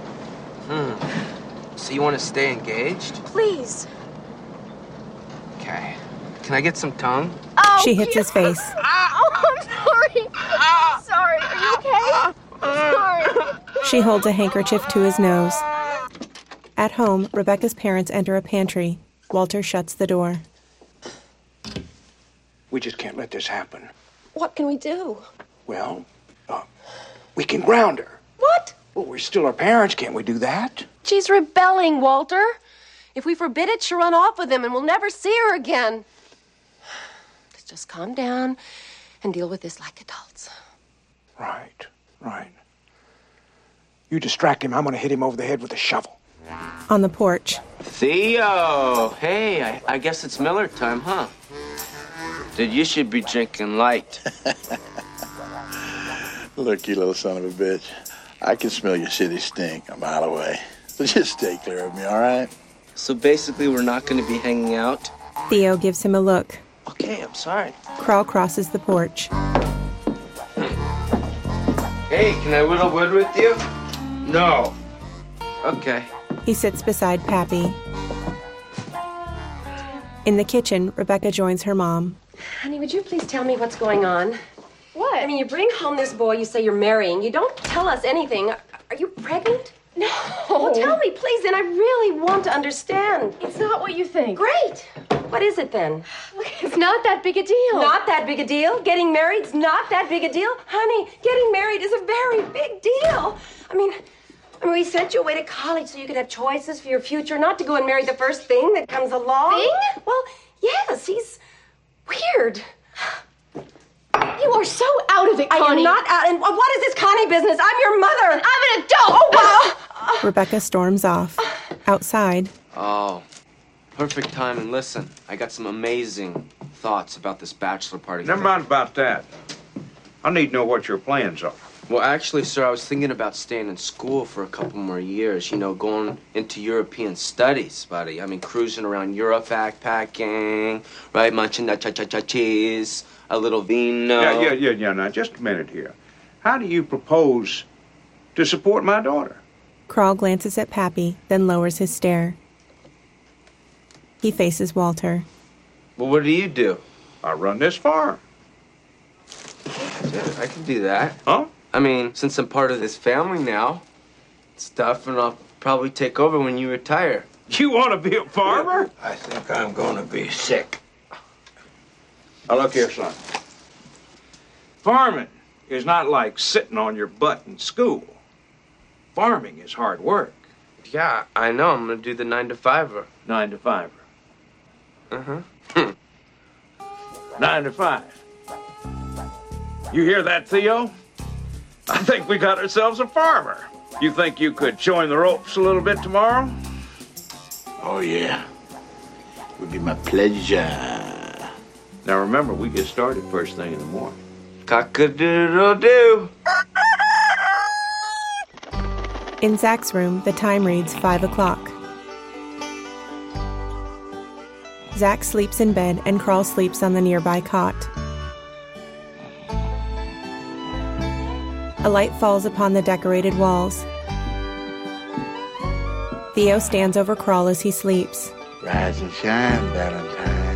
So you want to stay engaged? Please. Okay. Can I get some tongue? Oh, she hits his face. Oh, I'm sorry. Sorry. Are you okay? I'm sorry. She holds a handkerchief to his nose. At home, Rebecca's parents enter a pantry. Walter shuts the door. We just can't let this happen. What can we do? Well, we can ground her. What? Well, we're still her parents. Can't we do that? She's rebelling, Walter. If we forbid it, she'll run off with him and we'll never see her again. Let's just calm down and deal with this like adults. Right. You distract him, I'm gonna hit him over the head with a shovel. On the porch, Theo! Hey, I guess it's Miller time, huh? Dude, you should be drinking light. Look, you little son of a bitch. I can smell your city stink a mile away. So just stay clear of me, all right? So basically, we're not going to be hanging out? Theo gives him a look. Okay, I'm sorry. Kroll crosses the porch. Hey, can I whittle wood with you? No. Okay. He sits beside Pappy. In the kitchen, Rebecca joins her mom. Honey, would you please tell me what's going on? What? I mean, you bring home this boy you say you're marrying. You don't tell us anything. Are you pregnant? No. Well, tell me, please, then I really want to understand. It's not what you think. Great. What is it then? Look, it's not that big a deal. Not that big a deal? Getting married's not that big a deal? Honey, getting married is a very big deal. I mean, we sent you away to college so you could have choices for your future, not to go and marry the first thing that comes along. Thing? Well, yes, he's weird. You are so out of it, Connie. I am not out. And what is this Connie business? I'm your mother. I'm an adult. Oh, wow. Rebecca storms off. Outside, Oh, perfect timing. Listen, I got some amazing thoughts about this bachelor party. Never mind about that. I need to know what your plans are. Well, actually, sir, I was thinking about staying in school for a couple more years. You know, going into European studies, buddy. I mean, cruising around Europe, backpacking, right? Munching that cha-cha-cha cheese, a little vino. Yeah. Now, just a minute here. How do you propose to support my daughter? Kroll glances at Pappy, then lowers his stare. He faces Walter. Well, what do you do? I run this farm. Yeah, I can do that. Huh? I mean, since I'm part of this family now, stuff, and I'll probably take over when you retire. You want to be a farmer? I think I'm going to be sick. Now, look here, son. Farming is not like sitting on your butt in school. Farming is hard work. Yeah, I know. I'm gonna do the 9 to 5-er. 9 to 5-er. Uh-huh. 9 to 5. You hear that, Theo? I think we got ourselves a farmer. You think you could show him the ropes a little bit tomorrow? Oh, yeah. It would be my pleasure. Now, remember, we get started first thing in the morning. Cock-a-doodle-doo. In Zach's room, the time reads 5 o'clock. Zach sleeps in bed and Carl sleeps on the nearby cot. A light falls upon the decorated walls. Theo stands over Carl as he sleeps. Rise and shine, Valentine.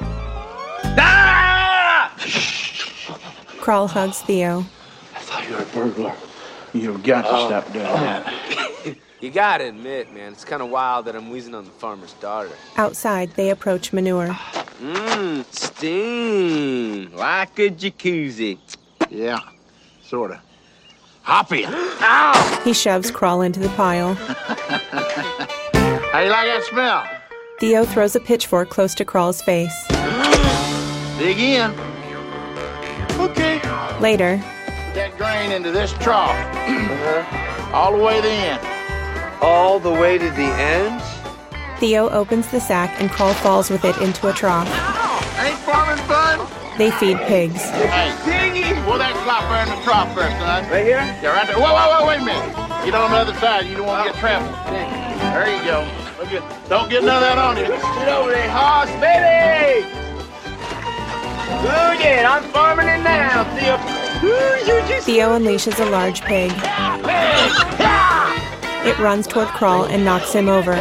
Ah! Carl hugs Theo. I thought you were a burglar. You've got to stop doing that. You gotta admit, man, it's kind of wild that I'm wheezing on the farmer's daughter. Outside, they approach manure. Steam. Like a jacuzzi. Yeah, sort of. Hop in. Ow! He shoves Carl into the pile. How you like that smell? Theo throws a pitchfork close to Carl's face. Dig in. Okay. Later. Put that grain into this trough. All the way to the end. All the way to the end? Theo opens the sack and Carl falls with it into a trough. Ain't farming fun? They feed pigs. Hey, Piggy! Pull that flopper in the trough first, son. Right here? Yeah, right there. Whoa, wait a minute. Get on the other side. You don't want to get trampled. There you go. Don't get none of that on you. Get over there, hoss, baby! Ooh, yeah, I'm farming it now, Theo. Theo unleashes a large pig. It runs toward Carl and knocks him over.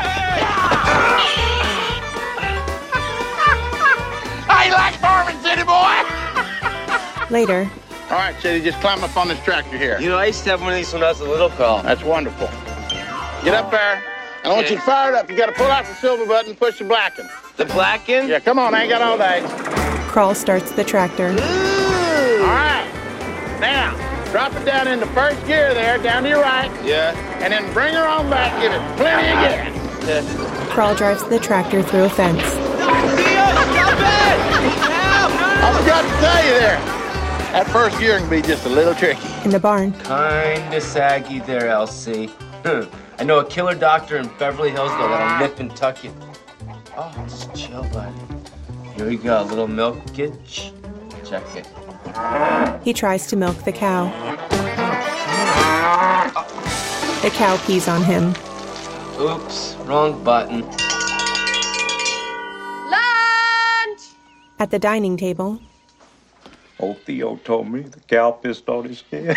I like farming, city boy! Later. All right, City, just climb up on this tractor here. You know, I used to have one of these when I was a little Carl. That's wonderful. Get up there. I want you to fire it up. You got to pull out the silver button and push the blacken. The blacken? Yeah, come on. I ain't got all day. Carl starts the tractor. Ooh. All right. Now, drop it down into first gear there, down to your right. Yeah. And then bring her on back. Give it plenty of gas. Carl drives the tractor through a fence. I forgot to tell you there. That first gear can be just a little tricky. In the barn. Kinda saggy there, Elsie. I know a killer doctor in Beverly Hills, though, that'll nip and tuck you. Oh, just chill, buddy. Here we go, a little milkage. Check it. He tries to milk the cow. The cow pees on him. Oops, wrong button. Lunch! At the dining table. Old Theo told me the cow pissed on his head.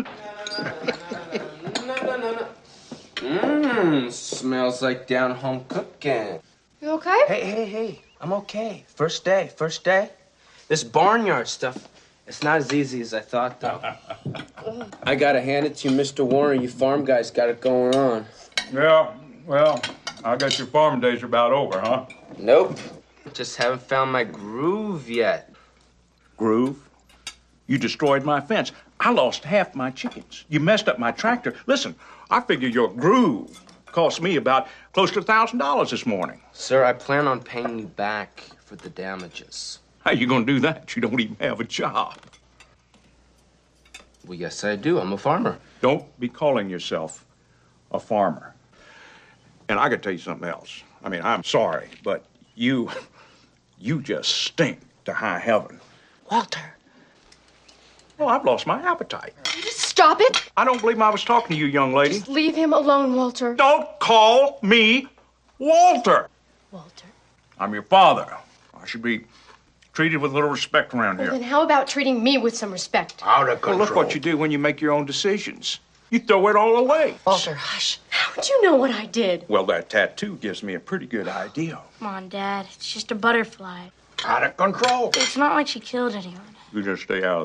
Smells like down-home cooking. You okay? Hey, I'm okay. First day. This barnyard stuff, it's not as easy as I thought, though. I gotta hand it to you, Mr. Warren. You farm guys got it going on. Yeah, well, I guess your farming days are about over, huh? Nope. Just haven't found my groove yet. Groove? You destroyed my fence. I lost half my chickens. You messed up my tractor. Listen, I figure your groove cost me about close to $1,000 this morning. Sir, I plan on paying you back for the damages. How you gonna do that? You don't even have a job. Well, yes, I do. I'm a farmer. Don't be calling yourself a farmer. And I gotta tell you something else. I mean, I'm sorry, but you just stink to high heaven. Walter. Well, I've lost my appetite. Just stop it. I don't believe I was talking to you, young lady. Just leave him alone, Walter. Don't call me Walter. Walter. I'm your father. I should be treated with a little respect around Well, here. then how about treating me with some respect? Out of control. Well, look what you do when you make your own decisions. You throw it all away. Walter, hush. How would you know what I did? Well, that tattoo gives me a pretty good idea. Come on, Dad. It's just a butterfly. Out of control. It's not like she killed anyone. You just stay out of this.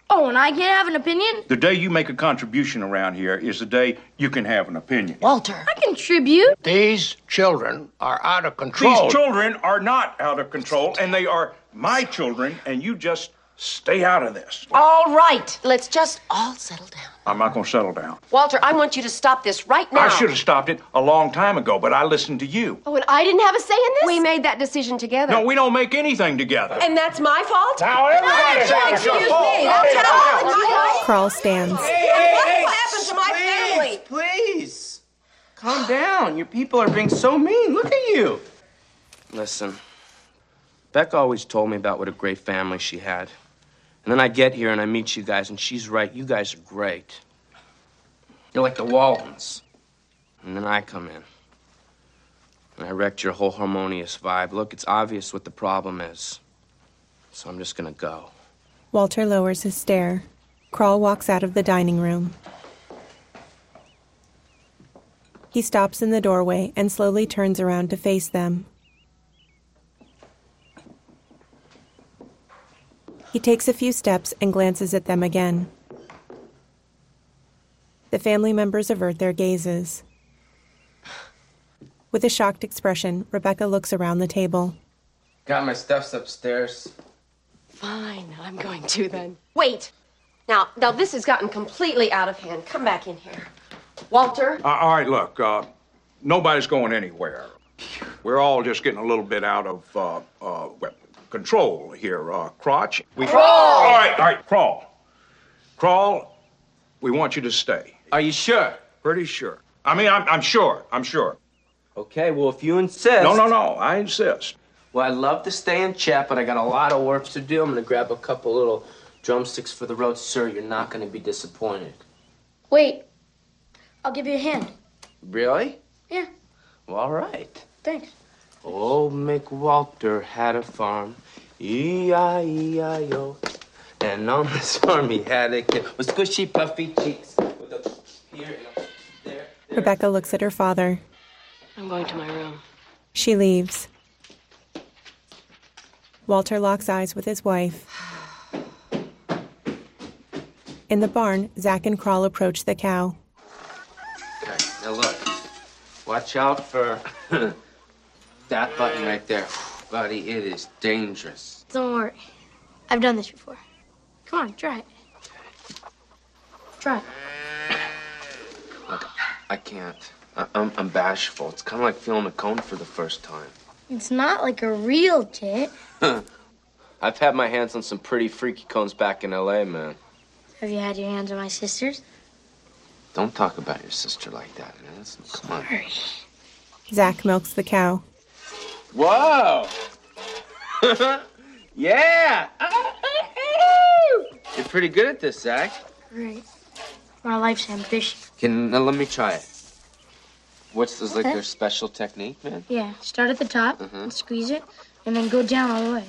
Oh, and I can't have an opinion? The day you make a contribution around here is the day you can have an opinion. Walter. I contribute. These children are out of control. These children are not out of control, and they are my children, and you just stay out of this. All right. Let's just all settle down. I'm not going to settle down. Walter, I want you to stop this right now. I should have stopped it a long time ago, but I listened to you. Oh, and I didn't have a say in this? We made that decision together. No, we don't make anything together. And that's my fault? Now, everybody, Excuse me. That's how Carl stands. What happened to my family? Please. Calm down. Your people are being so mean. Look at you. Listen, Becca always told me about what a great family she had. And then I get here and I meet you guys, and she's right. You guys are great. You're like the Waltons. And then I come in. And I wrecked your whole harmonious vibe. Look, it's obvious what the problem is. So I'm just gonna go. Walter lowers his stare. Carl walks out of the dining room. He stops in the doorway and slowly turns around to face them. He takes a few steps and glances at them again. The family members avert their gazes. With a shocked expression, Rebecca looks around the table. Got my stuffs upstairs. Fine, I'm going to then. Wait. Now this has gotten completely out of hand. Come back in here. Walter? All right, look, nobody's going anywhere. We're all just getting a little bit out of, control here, Crotch. Crawl! All right, Crawl, we want you to stay. Are you sure? Pretty sure. I mean, I'm sure. Okay, well, if you insist. No, I insist. Well, I'd love to stay and chat, but I got a lot of work to do. I'm gonna grab a couple little drumsticks for the road. Sir, you're not gonna be disappointed. Wait. I'll give you a hand. Really? Yeah. Well, all right. Thanks. Old McWalter had a farm, E-I-E-I-O. And on this farm he had a kid with squishy, puffy cheeks. With a here and a there. Rebecca looks at her father. I'm going to my room. She leaves. Walter locks eyes with his wife. In the barn, Zach and Carl approach the cow. Okay, now look. Watch out for that button right there. Buddy, it is dangerous. Don't worry. I've done this before. Come on, try it. Try it. Look, I can't. I'm bashful. It's kind of like feeling a cone for the first time. It's not like a real tit. I've had my hands on some pretty freaky cones back in L.A., man. Have you had your hands on my sister's? Don't talk about your sister like that, man. Come on. Sorry. Zach milks the cow. Whoa! Yeah! You're pretty good at this, Zach. Right. My life's ambition. Now let me try it. What's this, like, their special technique, man? Yeah, start at the top and squeeze it, and then go down all the way.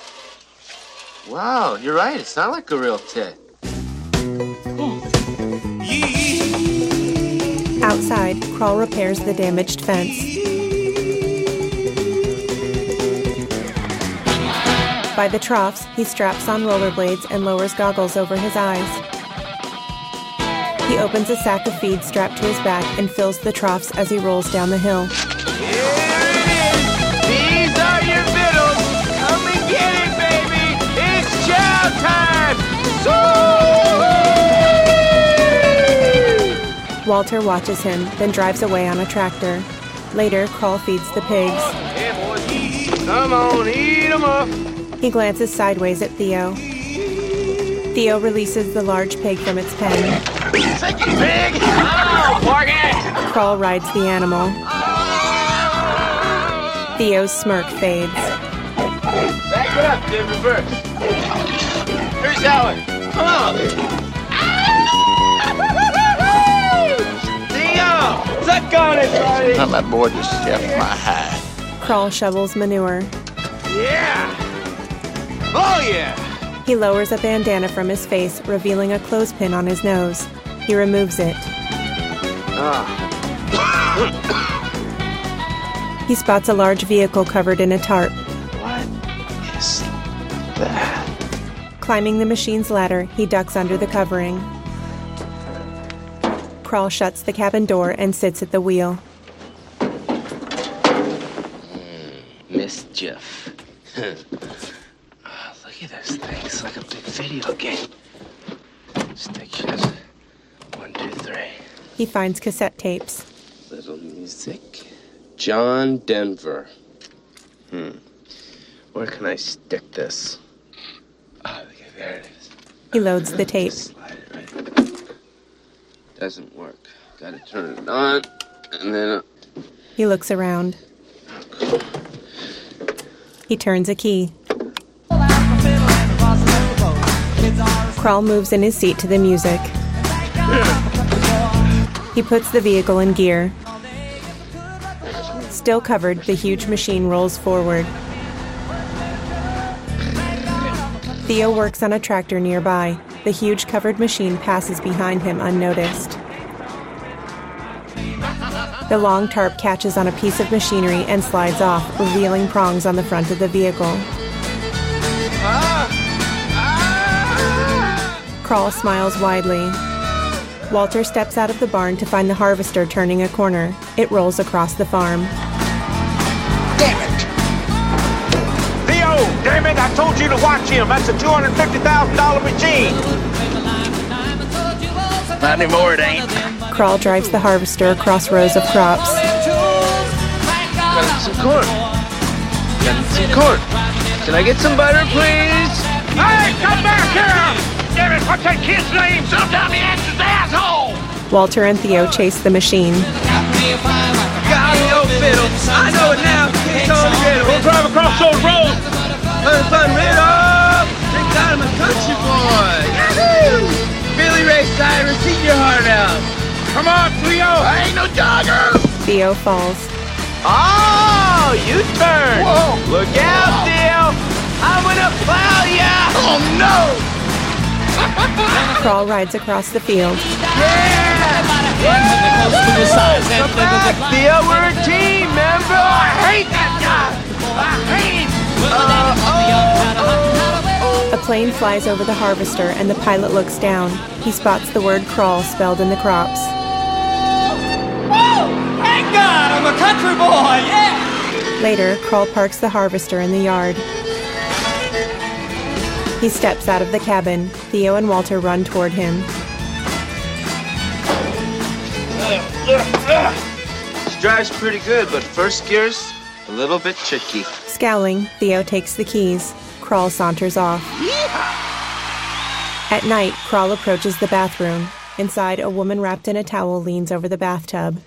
Wow, you're right. It's not like a real tit. Outside, Carl repairs the damaged fence. By the troughs, he straps on rollerblades and lowers goggles over his eyes. He opens a sack of feed strapped to his back and fills the troughs as he rolls down the hill. These are your vittles. Come and get it, baby. It's chow time. Walter watches him, then drives away on a tractor. Later, Carl feeds the pigs. Hey, boys. Come on, eat 'em up. He glances sideways at Theo. Theo releases the large pig from its pen. Pig! Oh, Porgy! Carl rides the animal. Theo's smirk fades. Back it up, dude. Reverse. Here's Howard. Come on. Theo! Suck on it, buddy. Now that boy just stepped my hide. Carl shovels manure. Yeah! Oh, yeah! He lowers a bandana from his face, revealing a clothespin on his nose. He removes it. He spots a large vehicle covered in a tarp. What is that? Climbing the machine's ladder, he ducks under the covering. Crawl shuts the cabin door and sits at the wheel. Mischief. Look at this thing. It's like a big video game. Stick shift. 1, 2, 3. He finds cassette tapes. Little music. John Denver. Where can I stick this? Oh, okay, there it is. He loads the tape. Slide it right. Doesn't work. Gotta turn it on, and then... He looks around. He turns a key. Krull moves in his seat to the music. He puts the vehicle in gear. Still covered, the huge machine rolls forward. Theo works on a tractor nearby. The huge covered machine passes behind him unnoticed. The long tarp catches on a piece of machinery and slides off, revealing prongs on the front of the vehicle. Krull smiles widely. Walter steps out of the barn to find the harvester turning a corner. It rolls across the farm. Damn it! Theo, damn it, I told you to watch him. That's a $250,000 machine. Not anymore, it ain't. Krull drives the harvester across rows of crops. Got some corn. Got some corn. Can I get some butter, please? Hey, come back here! Damn it, what's that kid's name? Sometimes the answer's asshole! Walter and Theo chase the machine. Got the old fiddle. I know it now. It's all together. We'll drive across those roads. Fun rid up. Thank God I'm a country boy. Yahoo! Billy Ray Cyrus, eat your heart out. Come on, Theo. I ain't no jogger. Theo falls. Oh, you turn. Whoa. Look out, Theo. I'm gonna plow ya. Oh, no. Krull rides across the field. Come back, Theo. We're a team, member. I hate that guy. I hate him. A plane flies over the harvester and the pilot looks down. He spots the word Krull spelled in the crops. Woo! Thank God, I'm a country boy, yeah! Later, Krull parks the harvester in the yard. He steps out of the cabin. Theo and Walter run toward him. This drive's pretty good, but first gear's a little bit tricky. Scowling, Theo takes the keys. Krull saunters off. At night, Krull approaches the bathroom. Inside, a woman wrapped in a towel leans over the bathtub.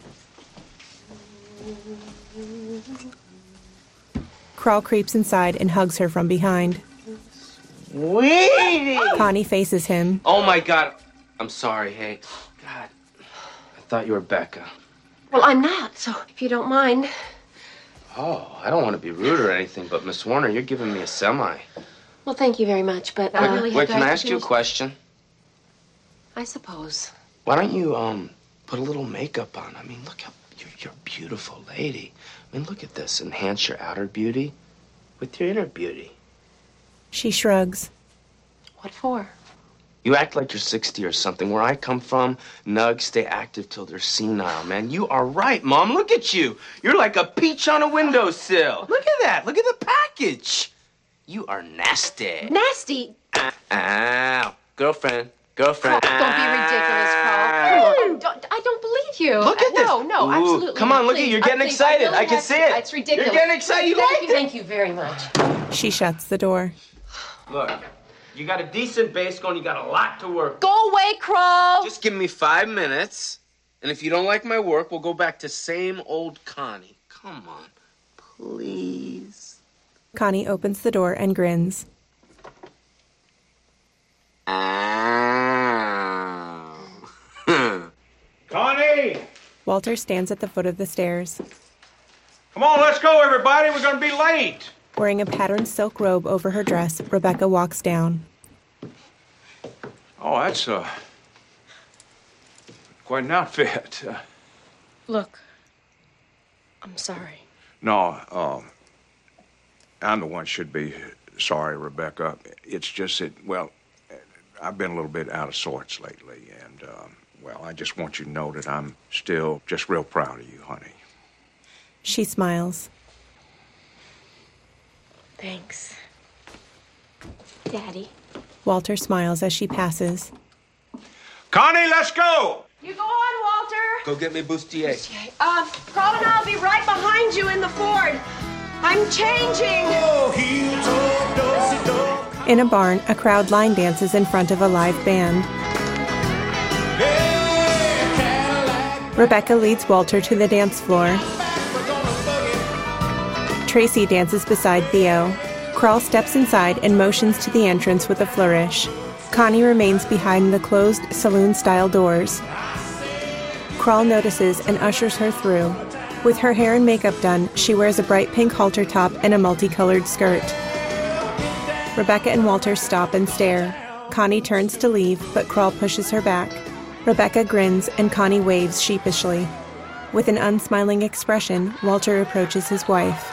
Krull creeps inside and hugs her from behind. Sweetie! Connie faces him. Oh my God. I'm sorry, hey. God. I thought you were Becca. Well, I'm not, so if you don't mind. Oh, I don't want to be rude or anything, but Miss Warner, you're giving me a semi. Well, thank you very much, but I really Wait, have can to I ask you a question? I suppose. Why don't you, put a little makeup on? I mean, look how you're a beautiful lady. I mean, look at this. Enhance your outer beauty with your inner beauty. She shrugs. What for? You act like you're 60 or something. Where I come from, nugs stay active till they're senile, man. You are right, Mom. Look at you. You're like a peach on a windowsill. Look at that. Look at the package. You are nasty. Nasty? Ow. Girlfriend. Don't be ridiculous, Paul. I don't believe you. Look at this. No, absolutely. Come on, not. look at you. You're getting excited. Really I can see it. It's ridiculous. You're getting excited. You like it. Thank you very much. She shuts the door. Look, you got a decent base going. You got a lot to work. Go away, Krull. Just give me 5 minutes, and if you don't like my work, we'll go back to same old Connie. Come on, please. Connie opens the door and grins. Connie! Walter stands at the foot of the stairs. Come on, let's go, everybody. We're going to be late. Wearing a patterned silk robe over her dress, Rebecca walks down. Oh, that's quite an outfit. Look, I'm sorry. No, I'm the one should be sorry, Rebecca. It's just that, well, I've been a little bit out of sorts lately, and, well, I just want you to know that I'm still just real proud of you, honey. She smiles. Thanks. Daddy. Walter smiles as she passes. Connie, let's go! You go on, Walter. Go get me bustier. Carl and I'll be right behind you in the Ford. I'm changing. In a barn, a crowd line dances in front of a live band. Rebecca leads Walter to the dance floor. Tracy dances beside Theo. Carl steps inside and motions to the entrance with a flourish. Connie remains behind the closed saloon-style doors. Carl notices and ushers her through. With her hair and makeup done, she wears a bright pink halter top and a multicolored skirt. Rebecca and Walter stop and stare. Connie turns to leave, but Carl pushes her back. Rebecca grins and Connie waves sheepishly. With an unsmiling expression, Walter approaches his wife.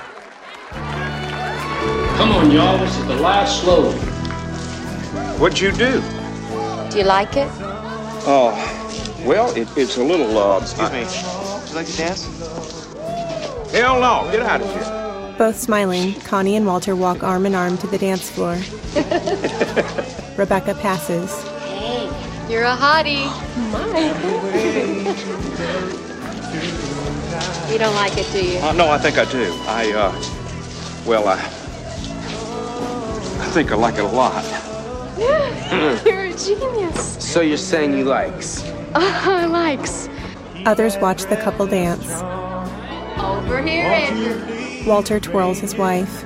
Come on, y'all. This is the last slow. What'd you do? Do you like it? Oh, well, it's a little, Excuse me. Would you like to dance? Hell no. Get out of here. Both smiling, Connie and Walter walk arm in arm to the dance floor. Rebecca passes. Hey, you're a hottie. You don't like it, do you? No, I think I do. I think I like it a lot. Yeah, you're a genius. So you're saying you likes? I likes. Others watch the couple dance. Over here, Andrew. Walter twirls his wife.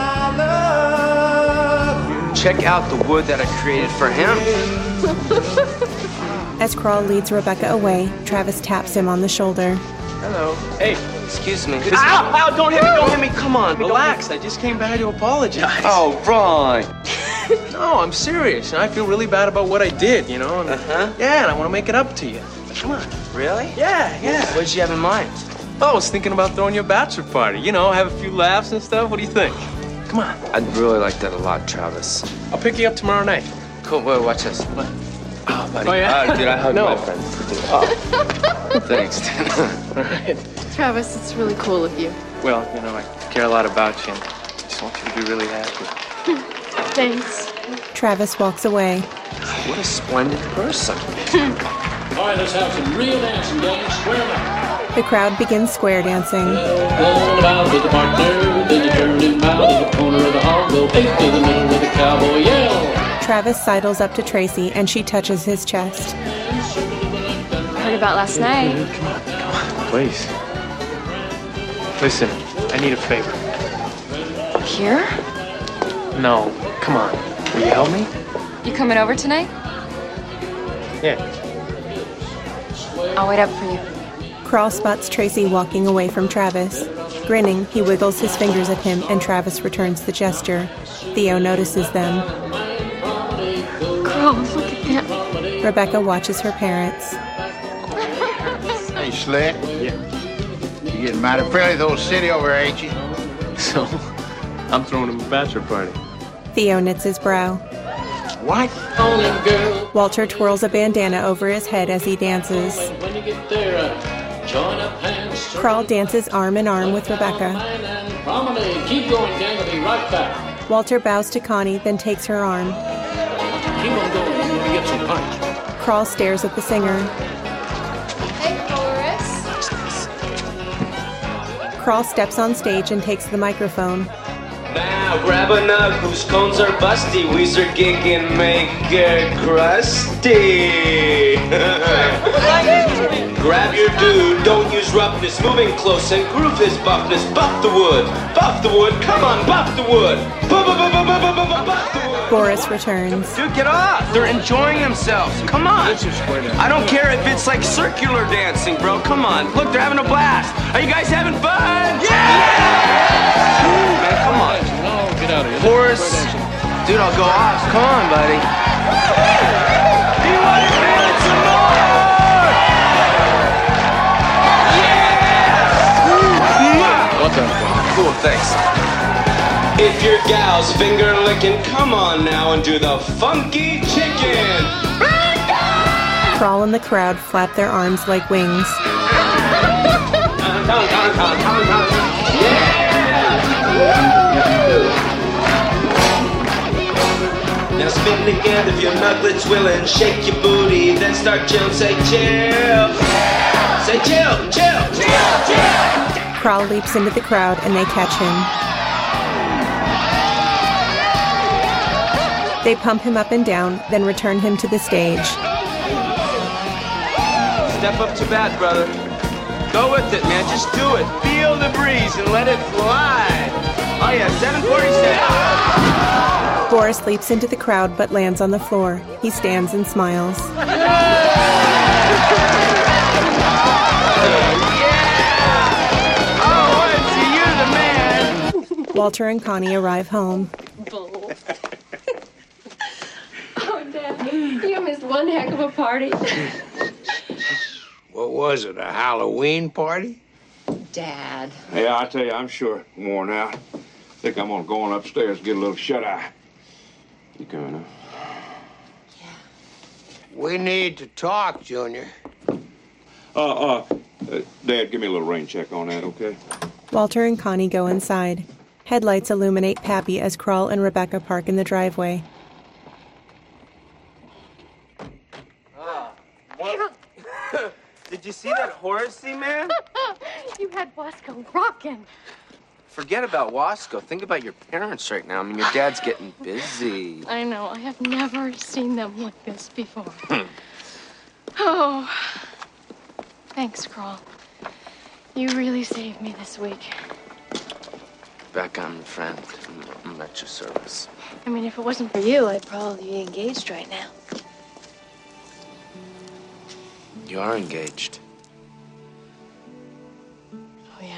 Check out the wood that I created for him. As Carl leads Rebecca away, Travis taps him on the shoulder. Hello. Hey. Excuse me. Ow! Don't hit me! Don't hit me! Come on, relax. I just came by to apologize. Oh, right. No, I'm serious. I feel really bad about what I did, you know? And, yeah, and I want to make it up to you. Come on. Really? Yeah. What did you have in mind? Oh, I was thinking about throwing you a bachelor party. You know, have a few laughs and stuff. What do you think? Come on. I'd really like that a lot, Travis. I'll pick you up tomorrow night. Cool. Wait, watch this. What? Oh, buddy. Oh, yeah? Dude, I hugged my friend. Oh. Thanks, dude. All right. Travis, it's really cool of you. Well, you know, I care a lot about you, and I just want you to be really happy. Thanks. Travis walks away. What a splendid person. All right, let's have some real dancing, gang. Square them up. The crowd begins square dancing. Go about with the partner, then you turn him out to the corner of the hall. Go face to the middle with a cowboy yell. Travis sidles up to Tracy and she touches his chest. Heard about last night. Come on, please. Listen, I need a favor. Here? No, come on. Will you help me? You coming over tonight? Yeah. I'll wait up for you. Carl spots Tracy walking away from Travis. Grinning, he wiggles his fingers at him and Travis returns the gesture. Theo notices them. Carl, look at that. Rebecca watches her parents. Hey, Slick. Yeah. You getting mighty friendly with old city over here, ain't you? So, I'm throwing him a bachelor party. Theo knits his brow. What? Walter twirls a bandana over his head as he dances. When you get there, join up hands. Carl dances arm in arm with Rebecca. Promenade. Keep going, gang. I'll be right back. Walter bows to Connie, then takes her arm. Keep on going. We're going to get some punch. Carl stares at the singer. Hey, Boris. Carl steps on stage and takes the microphone. Now grab a nug whose cones are busty. Weezer gig and make it crusty. Grab your dude, don't use roughness. Moving close and groove his buffness. Buff the wood, come on, buff the wood. Buff the wood. Boris returns. Dude, get off! They're enjoying themselves. Come on. I don't care if it's like circular dancing, bro. Come on. Look, they're having a blast. Are you guys having fun? Yeah! Man, come on. No, get out of here. Boris. Dude, I'll go off. Come on, buddy. Do you want to dance some more? Yes! What's up? Cool, thanks. if your gal's finger licking, come on now and do the funky chicken. Crawl and the crowd flap their arms like wings. Now spin together if your knucklets willing. Shake your booty, then start chill. Say chill. Say chill, chill, chill, chill. Crawl leaps into the crowd and they catch him. They pump him up and down, then return him to the stage. Step up to bat, brother. Go with it, man. Just do it. Feel the breeze and let it fly. Oh, yeah, 747. Boris leaps into the crowd but lands on the floor. He stands and smiles. Walter and Connie arrive home. Oh, Dad, you missed one heck of a party. What was it, a Halloween party? Dad. Yeah, I tell you, I'm sure worn out. Think I'm gonna go on upstairs and get a little shut-eye. You coming up? We need to talk, Junior. Dad, give me a little rain check on that, okay? Walter and Connie go inside. Headlights illuminate Pappy as Crawl and Rebecca park in the driveway. Did you see that horsey, man? You had Wasco rockin'. Forget about Wasco. Think about your parents right now. I mean, your dad's getting busy. I know. I have never seen them like this before. Oh. Thanks, Crawl. You really saved me this week. Becca, I'm your friend. I'm at your service. I mean, if it wasn't for you, I'd probably be engaged right now. You are engaged. Oh, yeah.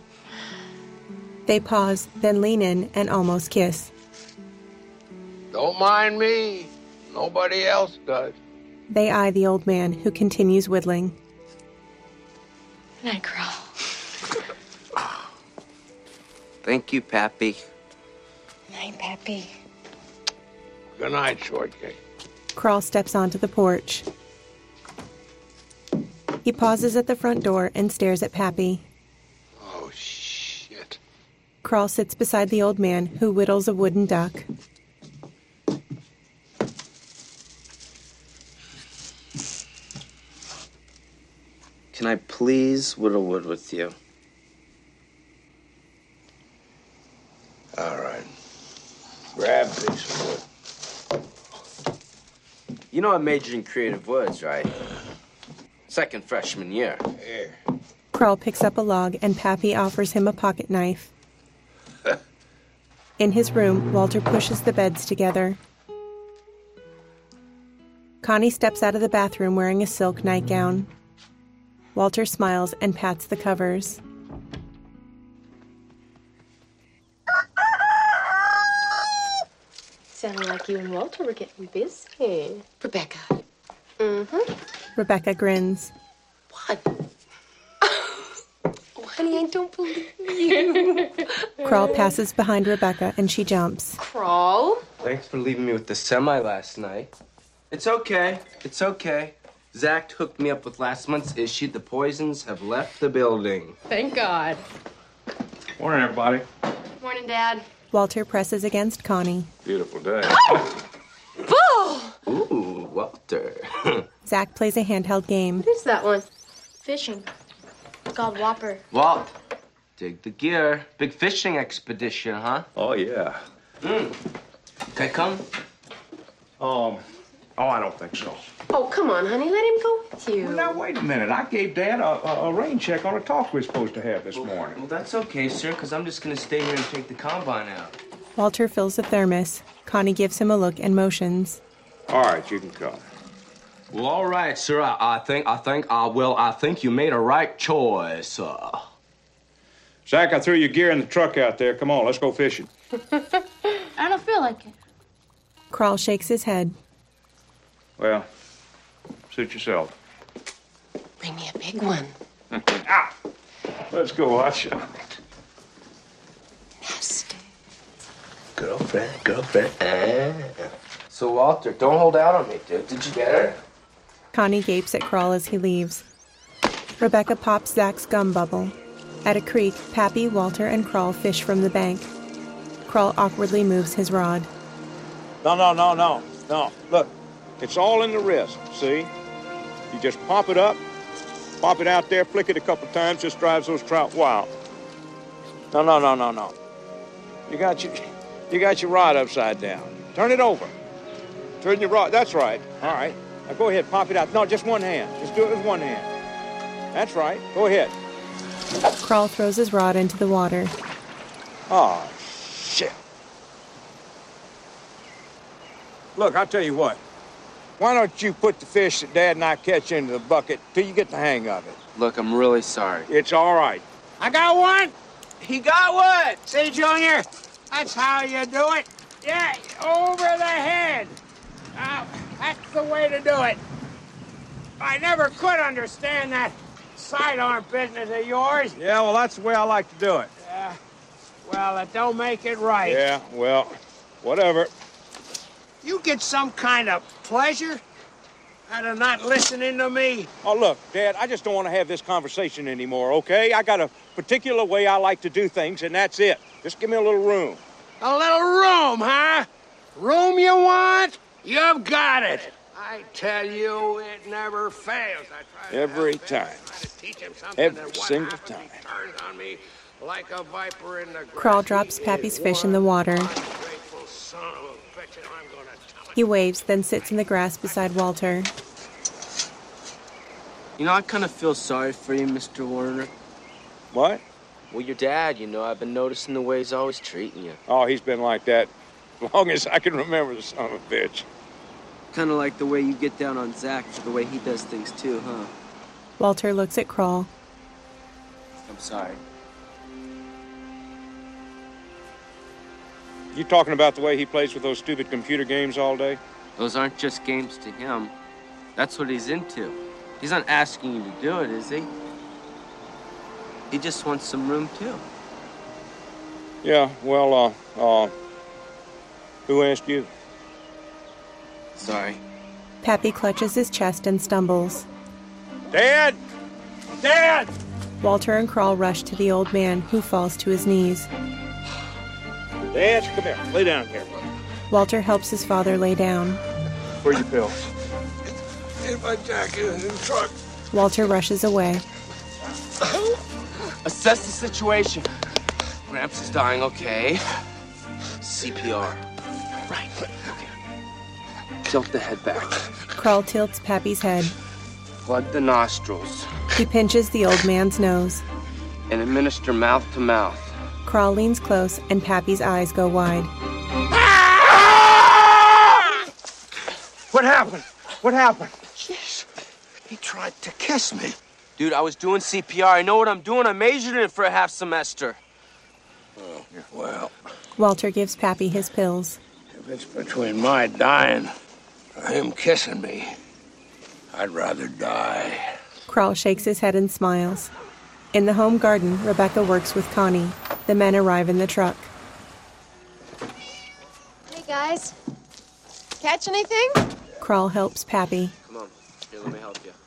They pause, then lean in and almost kiss. Don't mind me. Nobody else does. They eye the old man, who continues whittling. Good night, Crawl. Thank you, Pappy. Good night, Pappy. Good night, Shortcake. Crawl steps onto the porch. He pauses at the front door and stares at Pappy. Oh, shit. Crawl sits beside the old man, who whittles a wooden duck. Can I please whittle wood with you? All right. Grab a piece of wood. You know I majored in creative woods, right? Second freshman year. Here. Crawl picks up a log and Pappy offers him a pocket knife. In his room, Walter pushes the beds together. Connie steps out of the bathroom wearing a silk nightgown. Walter smiles and pats the covers. Sounded like you and Walter were getting busy. Rebecca. Mm-hmm. Rebecca grins. What? Oh, honey, I don't believe you. Crawl passes behind Rebecca and she jumps. Crawl? Thanks for leaving me with the semi last night. It's okay. It's okay. Zach hooked me up with last month's issue. The poisons have left the building. Thank God. Morning, everybody. Morning, Dad. Walter presses against Connie. Beautiful day. Oh! Ooh, Walter. Zach plays a handheld game. What is that one? Fishing. It's called Whopper. Walt, dig the gear. Big fishing expedition, huh? Oh, yeah. Can I come? Oh, I don't think so. Oh, come on, honey. Let him go with you. Well, now, wait a minute. I gave Dad a rain check on a talk we're supposed to have this morning. Well, that's okay, sir, because I'm just going to stay here and take the combine out. Walter fills the thermos. Connie gives him a look and motions. All right, you can come. Well, all right, sir. I think you made a right choice. Zach, I threw your gear in the truck out there. Come on, let's go fishing. I don't feel like it. Crawl shakes his head. Well, suit yourself. Bring me a big one. Let's go watch it. Nasty. girlfriend. So, Walter, don't hold out on me, dude. Did you get her? Connie gapes at Crawl as he leaves. Rebecca pops Zach's gum bubble. At a creek, Pappy, Walter, and Crawl fish from the bank. Crawl awkwardly moves his rod. No. Look, it's all in the wrist, see? You just pop it up, pop it out there, flick it a couple times, just drives those trout wild. No. You got your rod upside down. Turn it over. Turn your rod. That's right. All right. Now go ahead, pop it out. No, just one hand. Just do it with one hand. That's right. Go ahead. Crawl throws his rod into the water. Oh, shit. Look, I'll tell you what. Why don't you put the fish that Dad and I catch into the bucket till you get the hang of it? Look, I'm really sorry. It's all right. I got one. He got one. See, Junior? That's how you do it. Yeah, over the head. Now, that's the way to do it. I never could understand that sidearm business of yours. Yeah, well, that's the way I like to do it. Yeah. Well, it don't make it right. Yeah, well, whatever. You get some kind of pleasure out of not listening to me? Oh, look, Dad, I just don't want to have this conversation anymore, okay? I got a particular way I like to do things, and that's it. Just give me a little room. A little room, huh? Room you want? You've got it. I tell you, it never fails. I try Every time. to teach him something. Every single time. He turns on me like a viper in the grass. Crawl drops Pappy's fish in the water. Ungrateful son of a bitch, and I'm gonna tell him. He waves, then sits in the grass beside Walter. You know, I kind of feel sorry for you, Mr. Warner. What? Well, your dad, you know, I've been noticing the way he's always treating you. Oh, he's been like that as long as I can remember, the son of a bitch. Kind of like the way you get down on Zach for the way he does things too, huh? Walter looks at Crawl. I'm sorry. You talking about the way he plays with those stupid computer games all day? Those aren't just games to him. That's what he's into. He's not asking you to do it, is he? He just wants some room, too. Yeah, well, who asked you? Sorry. Pappy clutches his chest and stumbles. Dad! Dad! Walter and Crawl rush to the old man, who falls to his knees. Dad, come here. Lay down here. Walter helps his father lay down. Where's your pills? In my jacket in the truck. Walter rushes away. Assess the situation. Gramps is dying, okay. CPR. Right. Okay. Tilt the head back. Crawl tilts Pappy's head. Plug the nostrils. He pinches the old man's nose. And administer mouth to mouth. Crawl leans close, and Pappy's eyes go wide. What happened? What happened? Jeez. He tried to kiss me. Dude, I was doing CPR. I know what I'm doing. I majored in it for a half semester. Oh, well. Walter gives Pappy his pills. If it's between my dying or him kissing me, I'd rather die. Crawl shakes his head and smiles. In the home garden, Rebecca works with Connie. The men arrive in the truck. Hey, guys. Catch anything? Crawl helps Pappy. Come on. Here, let me help you.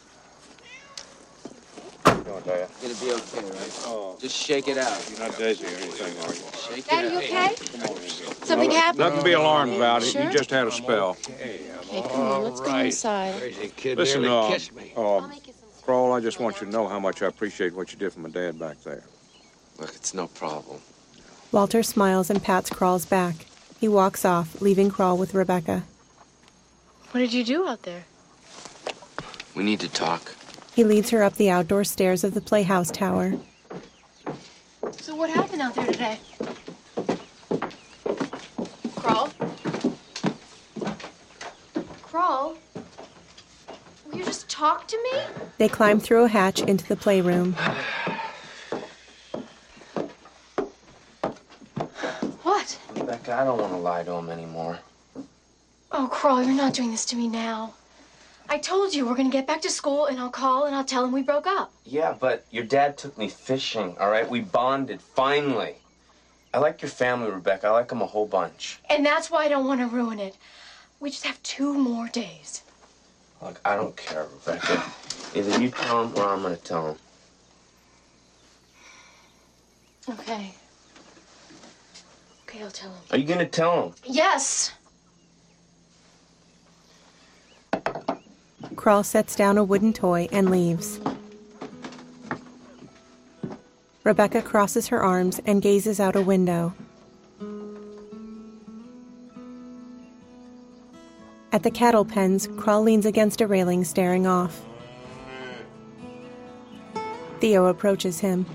Dad? It's gonna be okay, right? Oh. Just shake it out. You're not dizzy or anything, are you? Shake Dad, it you out. okay? Come on in. Something happened? Nothing to be alarmed about. Sure? He just had a spell. Okay, come on. Let's go inside. Crazy kid Listen, nearly kissed me. Crawl, I just want you to know how much I appreciate what you did for my dad back there. Look, it's no problem. Walter smiles and pats Crawl's back. He walks off, leaving Crawl with Rebecca. What did you do out there? We need to talk. He leads her up the outdoor stairs of the Playhouse Tower. So what happened out there today? Crawl? Crawl? Will you just talk to me? They climb through a hatch into the playroom. What? Rebecca, I don't want to lie to him anymore. Oh, Crawl, you're not doing this to me now. I told you we're gonna get back to school, and I'll call and I'll tell him we broke up. Yeah, but your dad took me fishing, all right? We bonded, finally. I like your family, Rebecca. I like them a whole bunch. And that's why I don't want to ruin it. We just have 2 more days. Look, I don't care, Rebecca. Either you tell them or I'm going to tell them. Okay. Okay, I'll tell him. Are you going to tell them? Yes. Kral sets down a wooden toy and leaves. Rebecca crosses her arms and gazes out a window. At the cattle pens, Kral leans against a railing, staring off. Theo approaches him.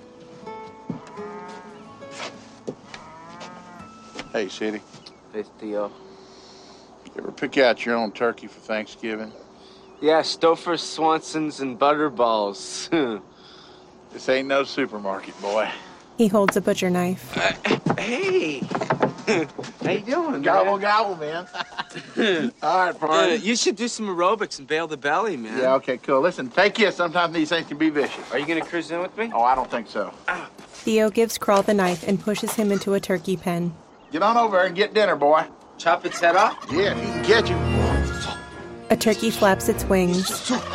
Hey, City. Hey, Theo. You ever pick out your own turkey for Thanksgiving? Yeah, Stouffer, Swanson's, and Butterballs. This ain't no supermarket, boy. He holds a butcher knife. Hey! How you doing, Gobble, gobble, man. All right, partner. You should do some aerobics and bail the belly, man. Yeah, okay, cool. Listen, take care. Sometimes these things can be vicious. Are you going to cruise in with me? Oh, I don't think so. Theo gives Kral the knife and pushes him into a turkey pen. Get on over and get dinner, boy. Chop its head off? Yeah, if you can catch him. A turkey flaps its wings. No.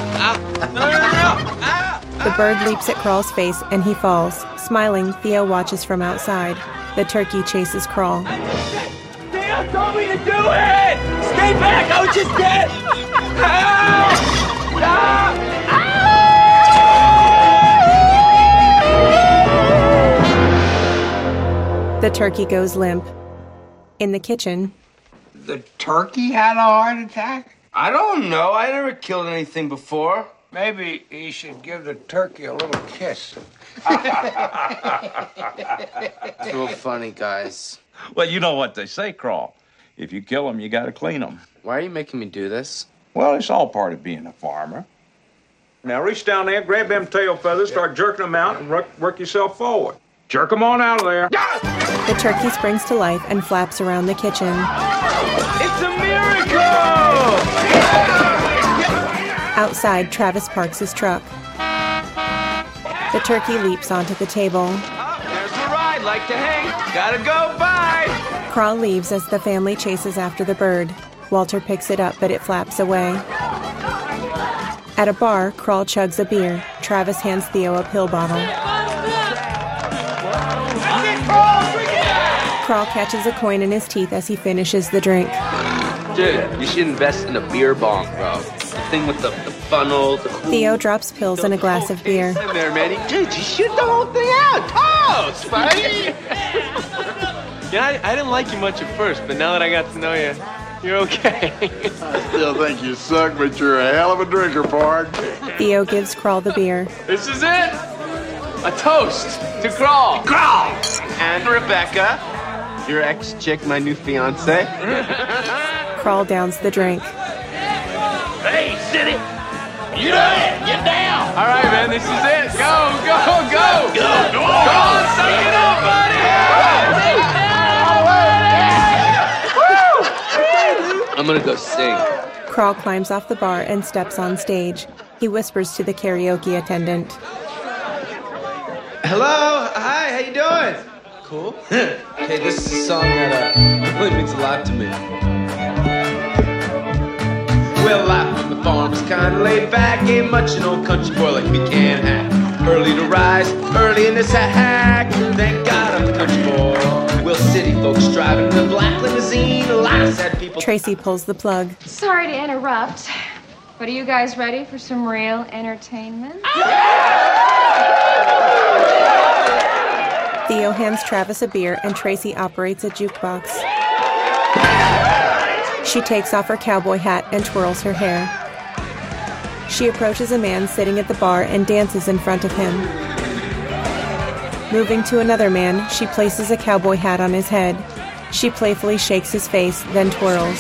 The bird leaps at Kral's face and he falls. Smiling, Theo watches from outside. The turkey chases Kral. Theo told me to do it! Stay back! I was just dead! The turkey goes limp. In the kitchen, The turkey had a heart attack? I don't know. I never killed anything before. Maybe he should give the turkey a little kiss. Real funny, guys. Well, you know what they say, Kral. If you kill them, you got to clean them. Why are you making me do this? Well, it's all part of being a farmer. Now reach down there, grab them tail feathers, start jerking them out, and work yourself forward. Jerk them on out of there. the turkey springs to life and flaps around the kitchen. It's a miracle! Outside, Travis parks his truck. The turkey leaps onto the table. There's the ride, like to hang. Gotta go, bye! Kral leaves as the family chases after the bird. Walter picks it up, but it flaps away. At a bar, Kral chugs a beer. Travis hands Theo a pill bottle. Kral catches a coin in his teeth as he finishes the drink. Dude, you should invest in a beer bong, bro. The thing with the funnel. Theo drops pills in a glass of beer. Hey there, Manny. Dude, you shoot the whole thing out. Toast, buddy. Yeah, I didn't like you much at first, but now that I got to know you, you're okay. I still think you suck, but you're a hell of a drinker, pard. Theo gives Kral the beer. This is it. A toast to Kral. Kral! And Rebecca, your ex-chick, my new fiance. Kral downs the drink. Hey, City! You there! Get down! All right, man, this is it. Go, go, go! Go on, suck it up, buddy! I'm gonna go sing. Kral climbs off the bar and steps on stage. He whispers to the karaoke attendant. Hello, hi, how you doing? Cool. Hey, this is a song that really means a lot to me. Well, life on the farm is kinda laid back. Ain't much an old country boy like me can have. Early to rise, early in this hack. Thank God I'm a country boy. Will city folks driving in a black limousine. A lot of sad people. Tracy pulls the plug. Sorry to interrupt, but are you guys ready for some real entertainment? Theo hands Travis a beer and Tracy operates a jukebox. She takes off her cowboy hat and twirls her hair. She approaches a man sitting at the bar and dances in front of him. Moving to another man, she places a cowboy hat on his head. She playfully shakes his face, then twirls.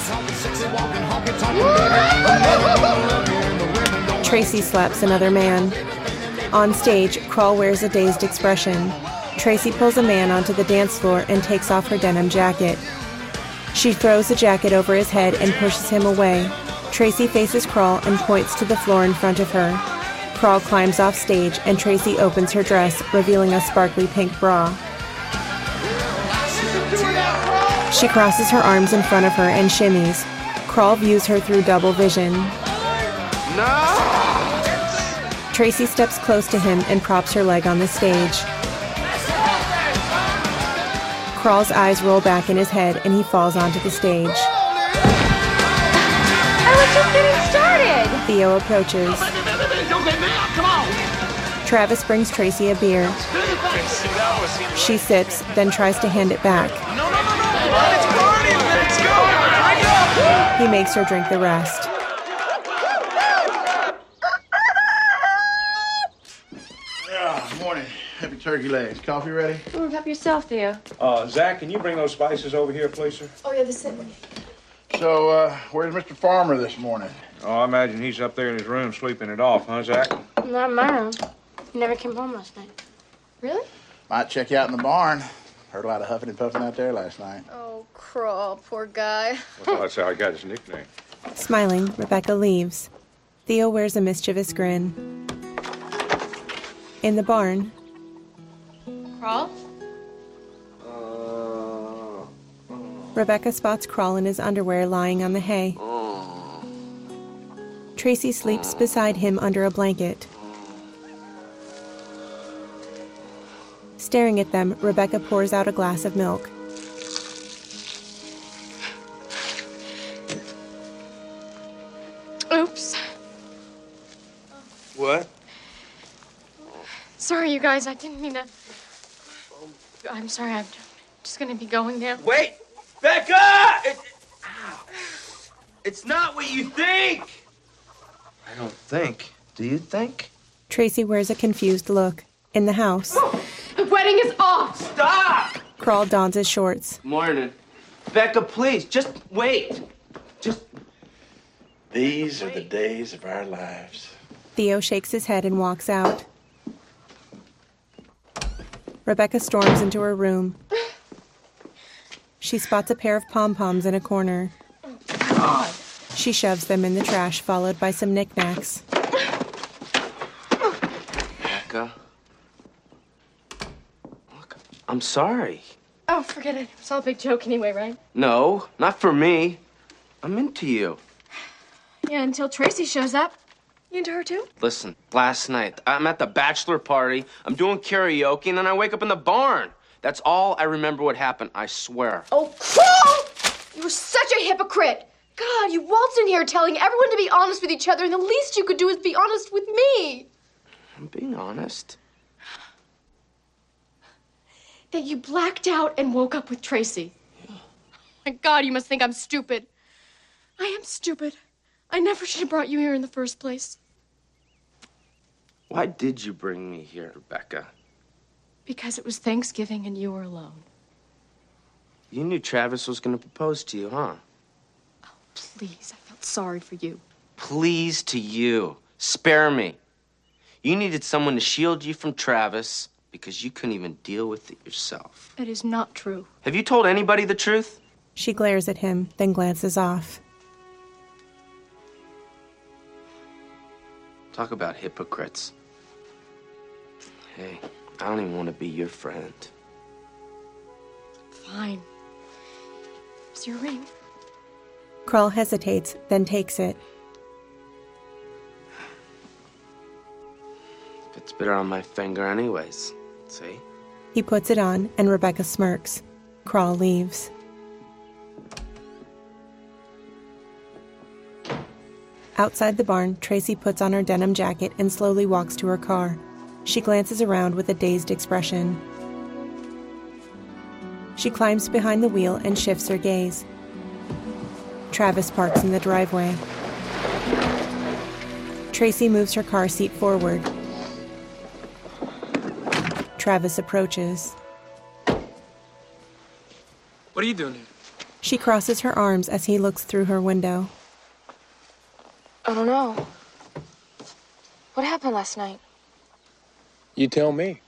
Tracy slaps another man. On stage, Kral wears a dazed expression. Tracy pulls a man onto the dance floor and takes off her denim jacket. She throws the jacket over his head and pushes him away. Tracy faces Kral and points to the floor in front of her. Kral climbs off stage and Tracy opens her dress, revealing a sparkly pink bra. She crosses her arms in front of her and shimmies. Crawl views her through double vision. No! Tracy steps close to him and props her leg on the stage. Crawl's eyes roll back in his head and he falls onto the stage. I was just getting started! Theo approaches. Don't get mad, come on! Travis brings Tracy a beer. She sips, then tries to hand it back. It's party! Let's go! He makes her drink the rest. Morning. Happy turkey legs. Coffee ready? Move up yourself, Theo. Zach, can you bring those spices over here, please, sir? Oh, yeah, the sitting. So, where's Mr. Farmer this morning? Oh, I imagine he's up there in his room sleeping it off, huh, Zach? Not in my room. He never came home last night. Really? Might check you out in the barn. Heard a lot of huffing and puffing out there last night. Oh, Crawl, poor guy. Well, that's how he got his nickname. Smiling, Rebecca leaves. Theo wears a mischievous grin. In the barn, Crawl? Rebecca spots Crawl in his underwear lying on the hay. Tracy sleeps beside him under a blanket. Staring at them, Rebecca pours out a glass of milk. Oops. What? Sorry, you guys. I didn't mean to. I'm sorry. I'm just gonna be going now. Wait! Becca! It's not what you think! I don't think. Do you think? Tracy wears a confused look. In the house, The wedding is off! Stop! Crawl dons his shorts. Morning. Becca, please, just wait. These are the days of our lives. Theo shakes his head and walks out. Rebecca storms into her room. She spots a pair of pom-poms in a corner. She shoves them in the trash, followed by some knickknacks. Becca. Look, I'm sorry. Oh, forget it. It's all a big joke anyway, right? No, not for me. I'm into you. Yeah, until Tracy shows up. You into her too? Listen, last night, I'm at the bachelor party, I'm doing karaoke, and then I wake up in the barn. That's all I remember what happened, I swear. Oh, Crawl! You were such a hypocrite. God, you waltzed in here telling everyone to be honest with each other, and the least you could do is be honest with me. I'm being honest. That you blacked out and woke up with Tracy. Yeah. My God, you must think I'm stupid. I am stupid. I never should have brought you here in the first place. Why did you bring me here, Rebecca? Because it was Thanksgiving and you were alone. You knew Travis was going to propose to you, huh? Oh, please, I felt sorry for you. Please to you. Spare me. You needed someone to shield you from Travis because you couldn't even deal with it yourself. It is not true. Have you told anybody the truth? She glares at him, then glances off. Talk about hypocrites. Hey, I don't even want to be your friend. Fine. It's your ring. Crawl hesitates, then takes it. It's better on my finger anyways. See? He puts it on, and Rebecca smirks. Crawl leaves. Outside the barn, Tracy puts on her denim jacket and slowly walks to her car. She glances around with a dazed expression. She climbs behind the wheel and shifts her gaze. Travis parks in the driveway. Tracy moves her car seat forward. Travis approaches. What are you doing here? She crosses her arms as he looks through her window. I don't know. What happened last night? You tell me.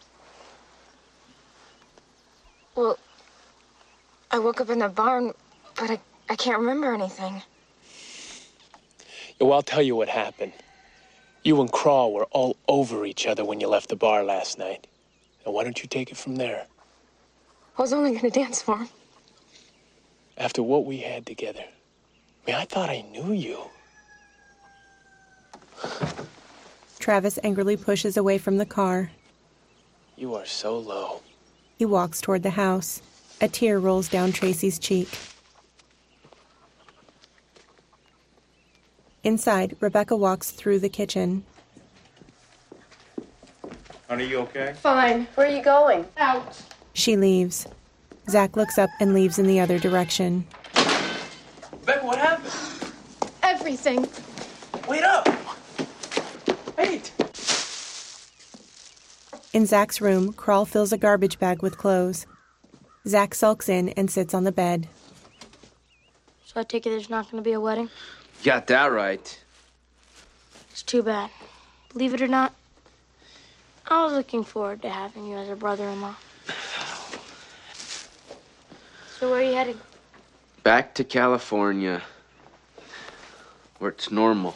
Well, I woke up in the barn, but I can't remember anything. Yeah, well, I'll tell you what happened. You and Crawl were all over each other when you left the bar last night. Now, why don't you take it from there? I was only gonna dance for him. After what we had together. I mean, I thought I knew you. Travis angrily pushes away from the car. You are so low. He walks toward the house. A tear rolls down Tracy's cheek. Inside, Rebecca walks through the kitchen. Honey, you okay? Fine. Where are you going? Out. She leaves. Zach looks up and leaves in the other direction. Rebecca, what happened? Everything. Wait up! Wait! In Zach's room, Carl fills a garbage bag with clothes. Zach sulks in and sits on the bed. So I take it there's not going to be a wedding? Got that right. It's too bad. Believe it or not, I was looking forward to having you as a brother-in-law. So where are you heading? Back to California, where it's normal.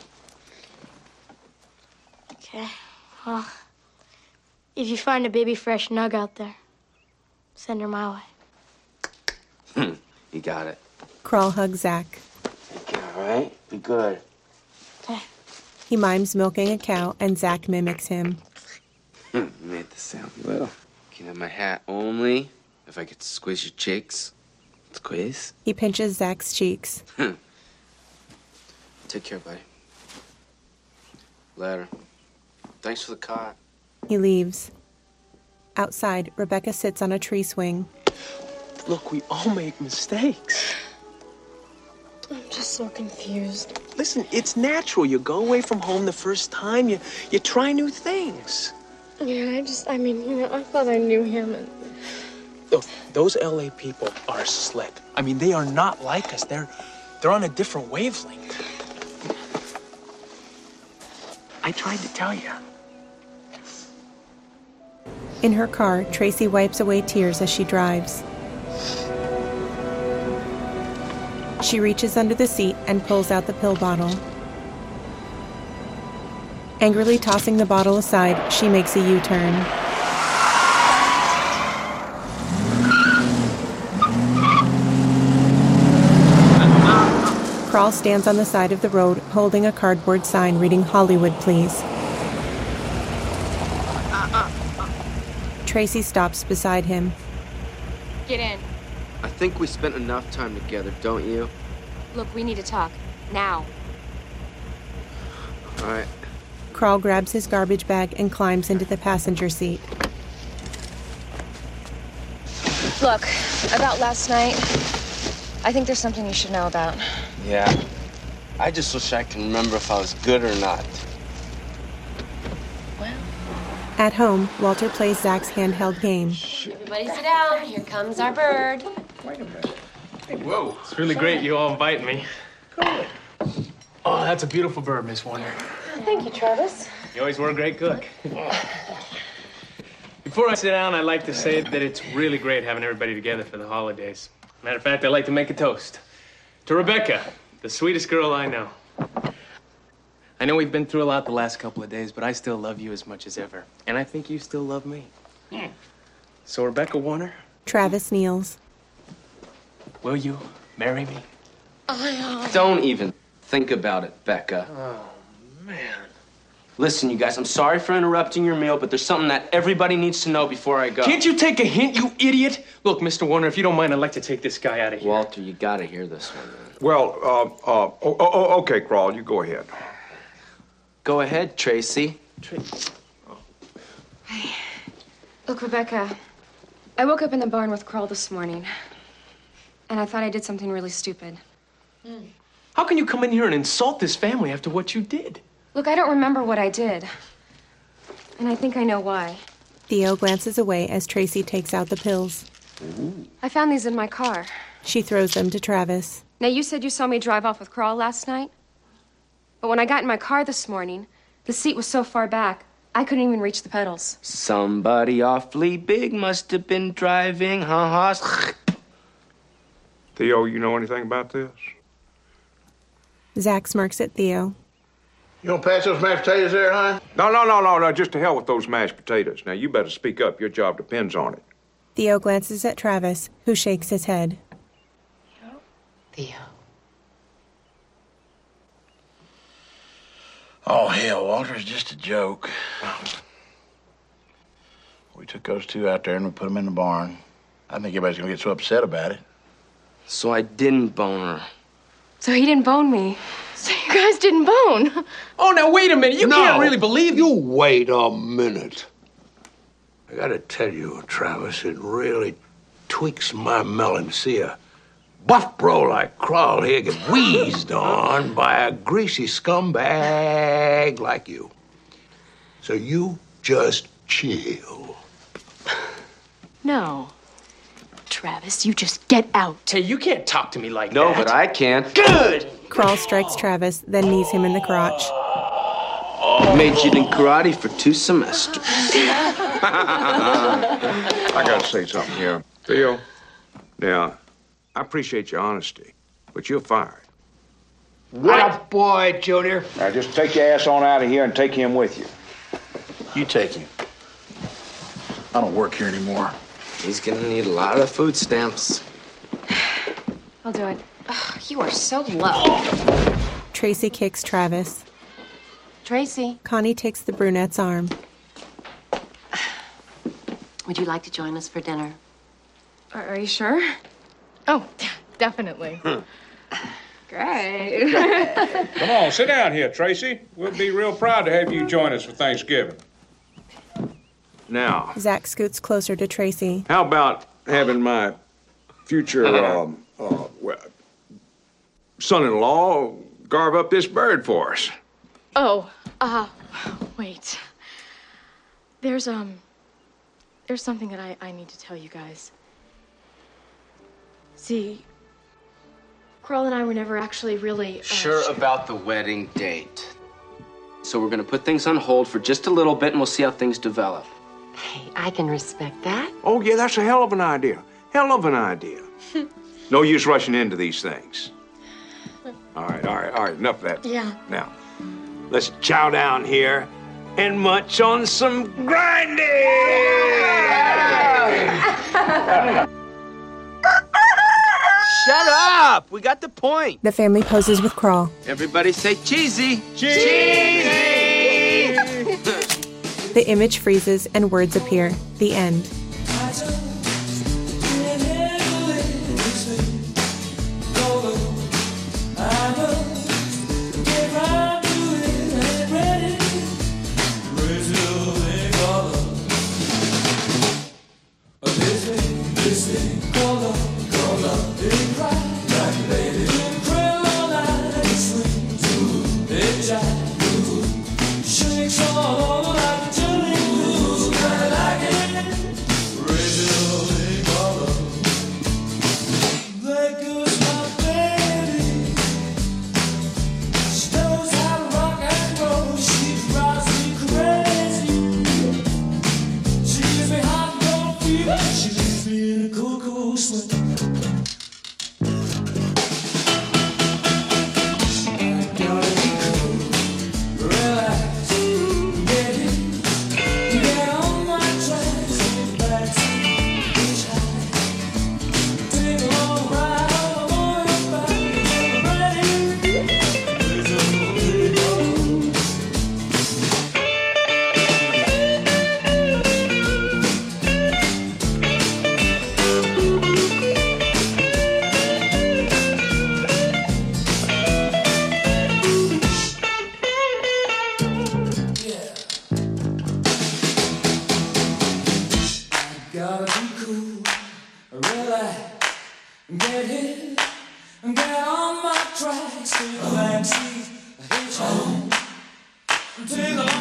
Okay, well, if you find a baby fresh nug out there, send her my way. You got it. Carl hugs Zach. Okay, all right? Be good. Okay. He mimes milking a cow, and Zach mimics him. You made the sound little. Can have my hat only if I get to squish your cheeks. Squeeze. He pinches Zach's cheeks. Take care, buddy. Later. Thanks for the cot. He leaves. Outside, Rebecca sits on a tree swing. Look, we all make mistakes. I'm just so confused. Listen, it's natural. You go away from home the first time. You try new things. Yeah, I thought I knew him. And... Look, those LA people are slick. I mean, they are not like us. They're on a different wavelength. I tried to tell you. In her car, Tracy wipes away tears as she drives. She reaches under the seat and pulls out the pill bottle. Angrily tossing the bottle aside, she makes a U-turn. Carl stands on the side of the road, holding a cardboard sign reading "Hollywood, please." Tracy stops beside him. Get in. I think we spent enough time together, don't you? Look, we need to talk. Now. All right. Carl grabs his garbage bag and climbs into the passenger seat. Look, about last night, I think there's something you should know about. Yeah. I just wish I can remember if I was good or not. At home, Walter plays Zach's handheld game. Everybody sit down. Here comes our bird. Wait a minute. Hey, whoa. It's really great you all invite me. Good. Oh, that's a beautiful bird, Miss Warner. Thank you, Travis. You always were a great cook. Before I sit down, I'd like to say that it's really great having everybody together for the holidays. Matter of fact, I'd like to make a toast. To Rebecca, the sweetest girl I know. I know we've been through a lot the last couple of days, but I still love you as much as ever. And I think you still love me. So, Rebecca Warner? Travis kneels. Will you marry me? Don't even think about it, Becca. Oh, man. Listen, you guys, I'm sorry for interrupting your meal, but there's something that everybody needs to know before I go. Can't you take a hint, you idiot? Look, Mr. Warner, if you don't mind, I'd like to take this guy out of here. Walter, you gotta hear this one, man. Well, okay, Carl, you go ahead. Go ahead, Tracy. Look, Rebecca, I woke up in the barn with Carl this morning, and I thought I did something really stupid. How can you come in here and insult this family after what you did? Look, I don't remember what I did, and I think I know why. Theo glances away as Tracy takes out the pills. I found these in my car. She throws them to Travis. Now, you said you saw me drive off with Carl last night? But when I got in my car this morning, the seat was so far back, I couldn't even reach the pedals. Somebody awfully big must have been driving, huh? Theo, you know anything about this? Zach smirks at Theo. You gonna pass those mashed potatoes there, huh? No, just to hell with those mashed potatoes. Now, you better speak up. Your job depends on it. Theo glances at Travis, who shakes his head. Theo. Oh, hell, Walter, it's just a joke. We took those two out there and we put them in the barn. I think everybody's gonna get so upset about it. So I didn't bone her. So he didn't bone me. So you guys didn't bone. Oh, now wait a minute. You can't really believe You wait a minute. I gotta tell you, Travis, it really tweaks my melon to see a buff bro like Crawl here get wheezed on by a greasy scumbag like you. So you just chill. No. Travis, you just get out. Hey, you can't talk to me like that. No, but I can't. Good! Crawl strikes Travis, then knees him in the crotch. Made you in karate for 2 semesters. I gotta say something here. Theo, now, I appreciate your honesty, but you're fired. What boy, Junior? Now, just take your ass on out of here and take him with you. You take him. I don't work here anymore. He's gonna need a lot of food stamps. I'll do it. Ugh, you are so low. Tracy kicks Travis. Tracy, Connie takes the brunette's arm. Would you like to join us for dinner? are you sure? Oh, definitely. Great. Come on, sit down here, Tracy. We'll be real proud to have you join us for Thanksgiving. Now, Zach scoots closer to Tracy. how about having my future son-in-law carve up this bird for us? Oh, wait. There's something that I need to tell you guys. See, Crawl and I were never actually really... Sure about the wedding date. So we're gonna put things on hold for just a little bit and we'll see how things develop. Hey, I can respect that. Oh, yeah, that's a hell of an idea. Hell of an idea. No use rushing into these things. All right, enough of that. Yeah. Now, let's chow down here and munch on some grinding! Shut up! We got the point. The family poses with Crawl. Everybody say cheesy. Cheesy! The image freezes and words appear. The end.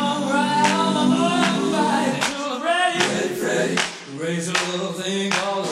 Raise a little thing called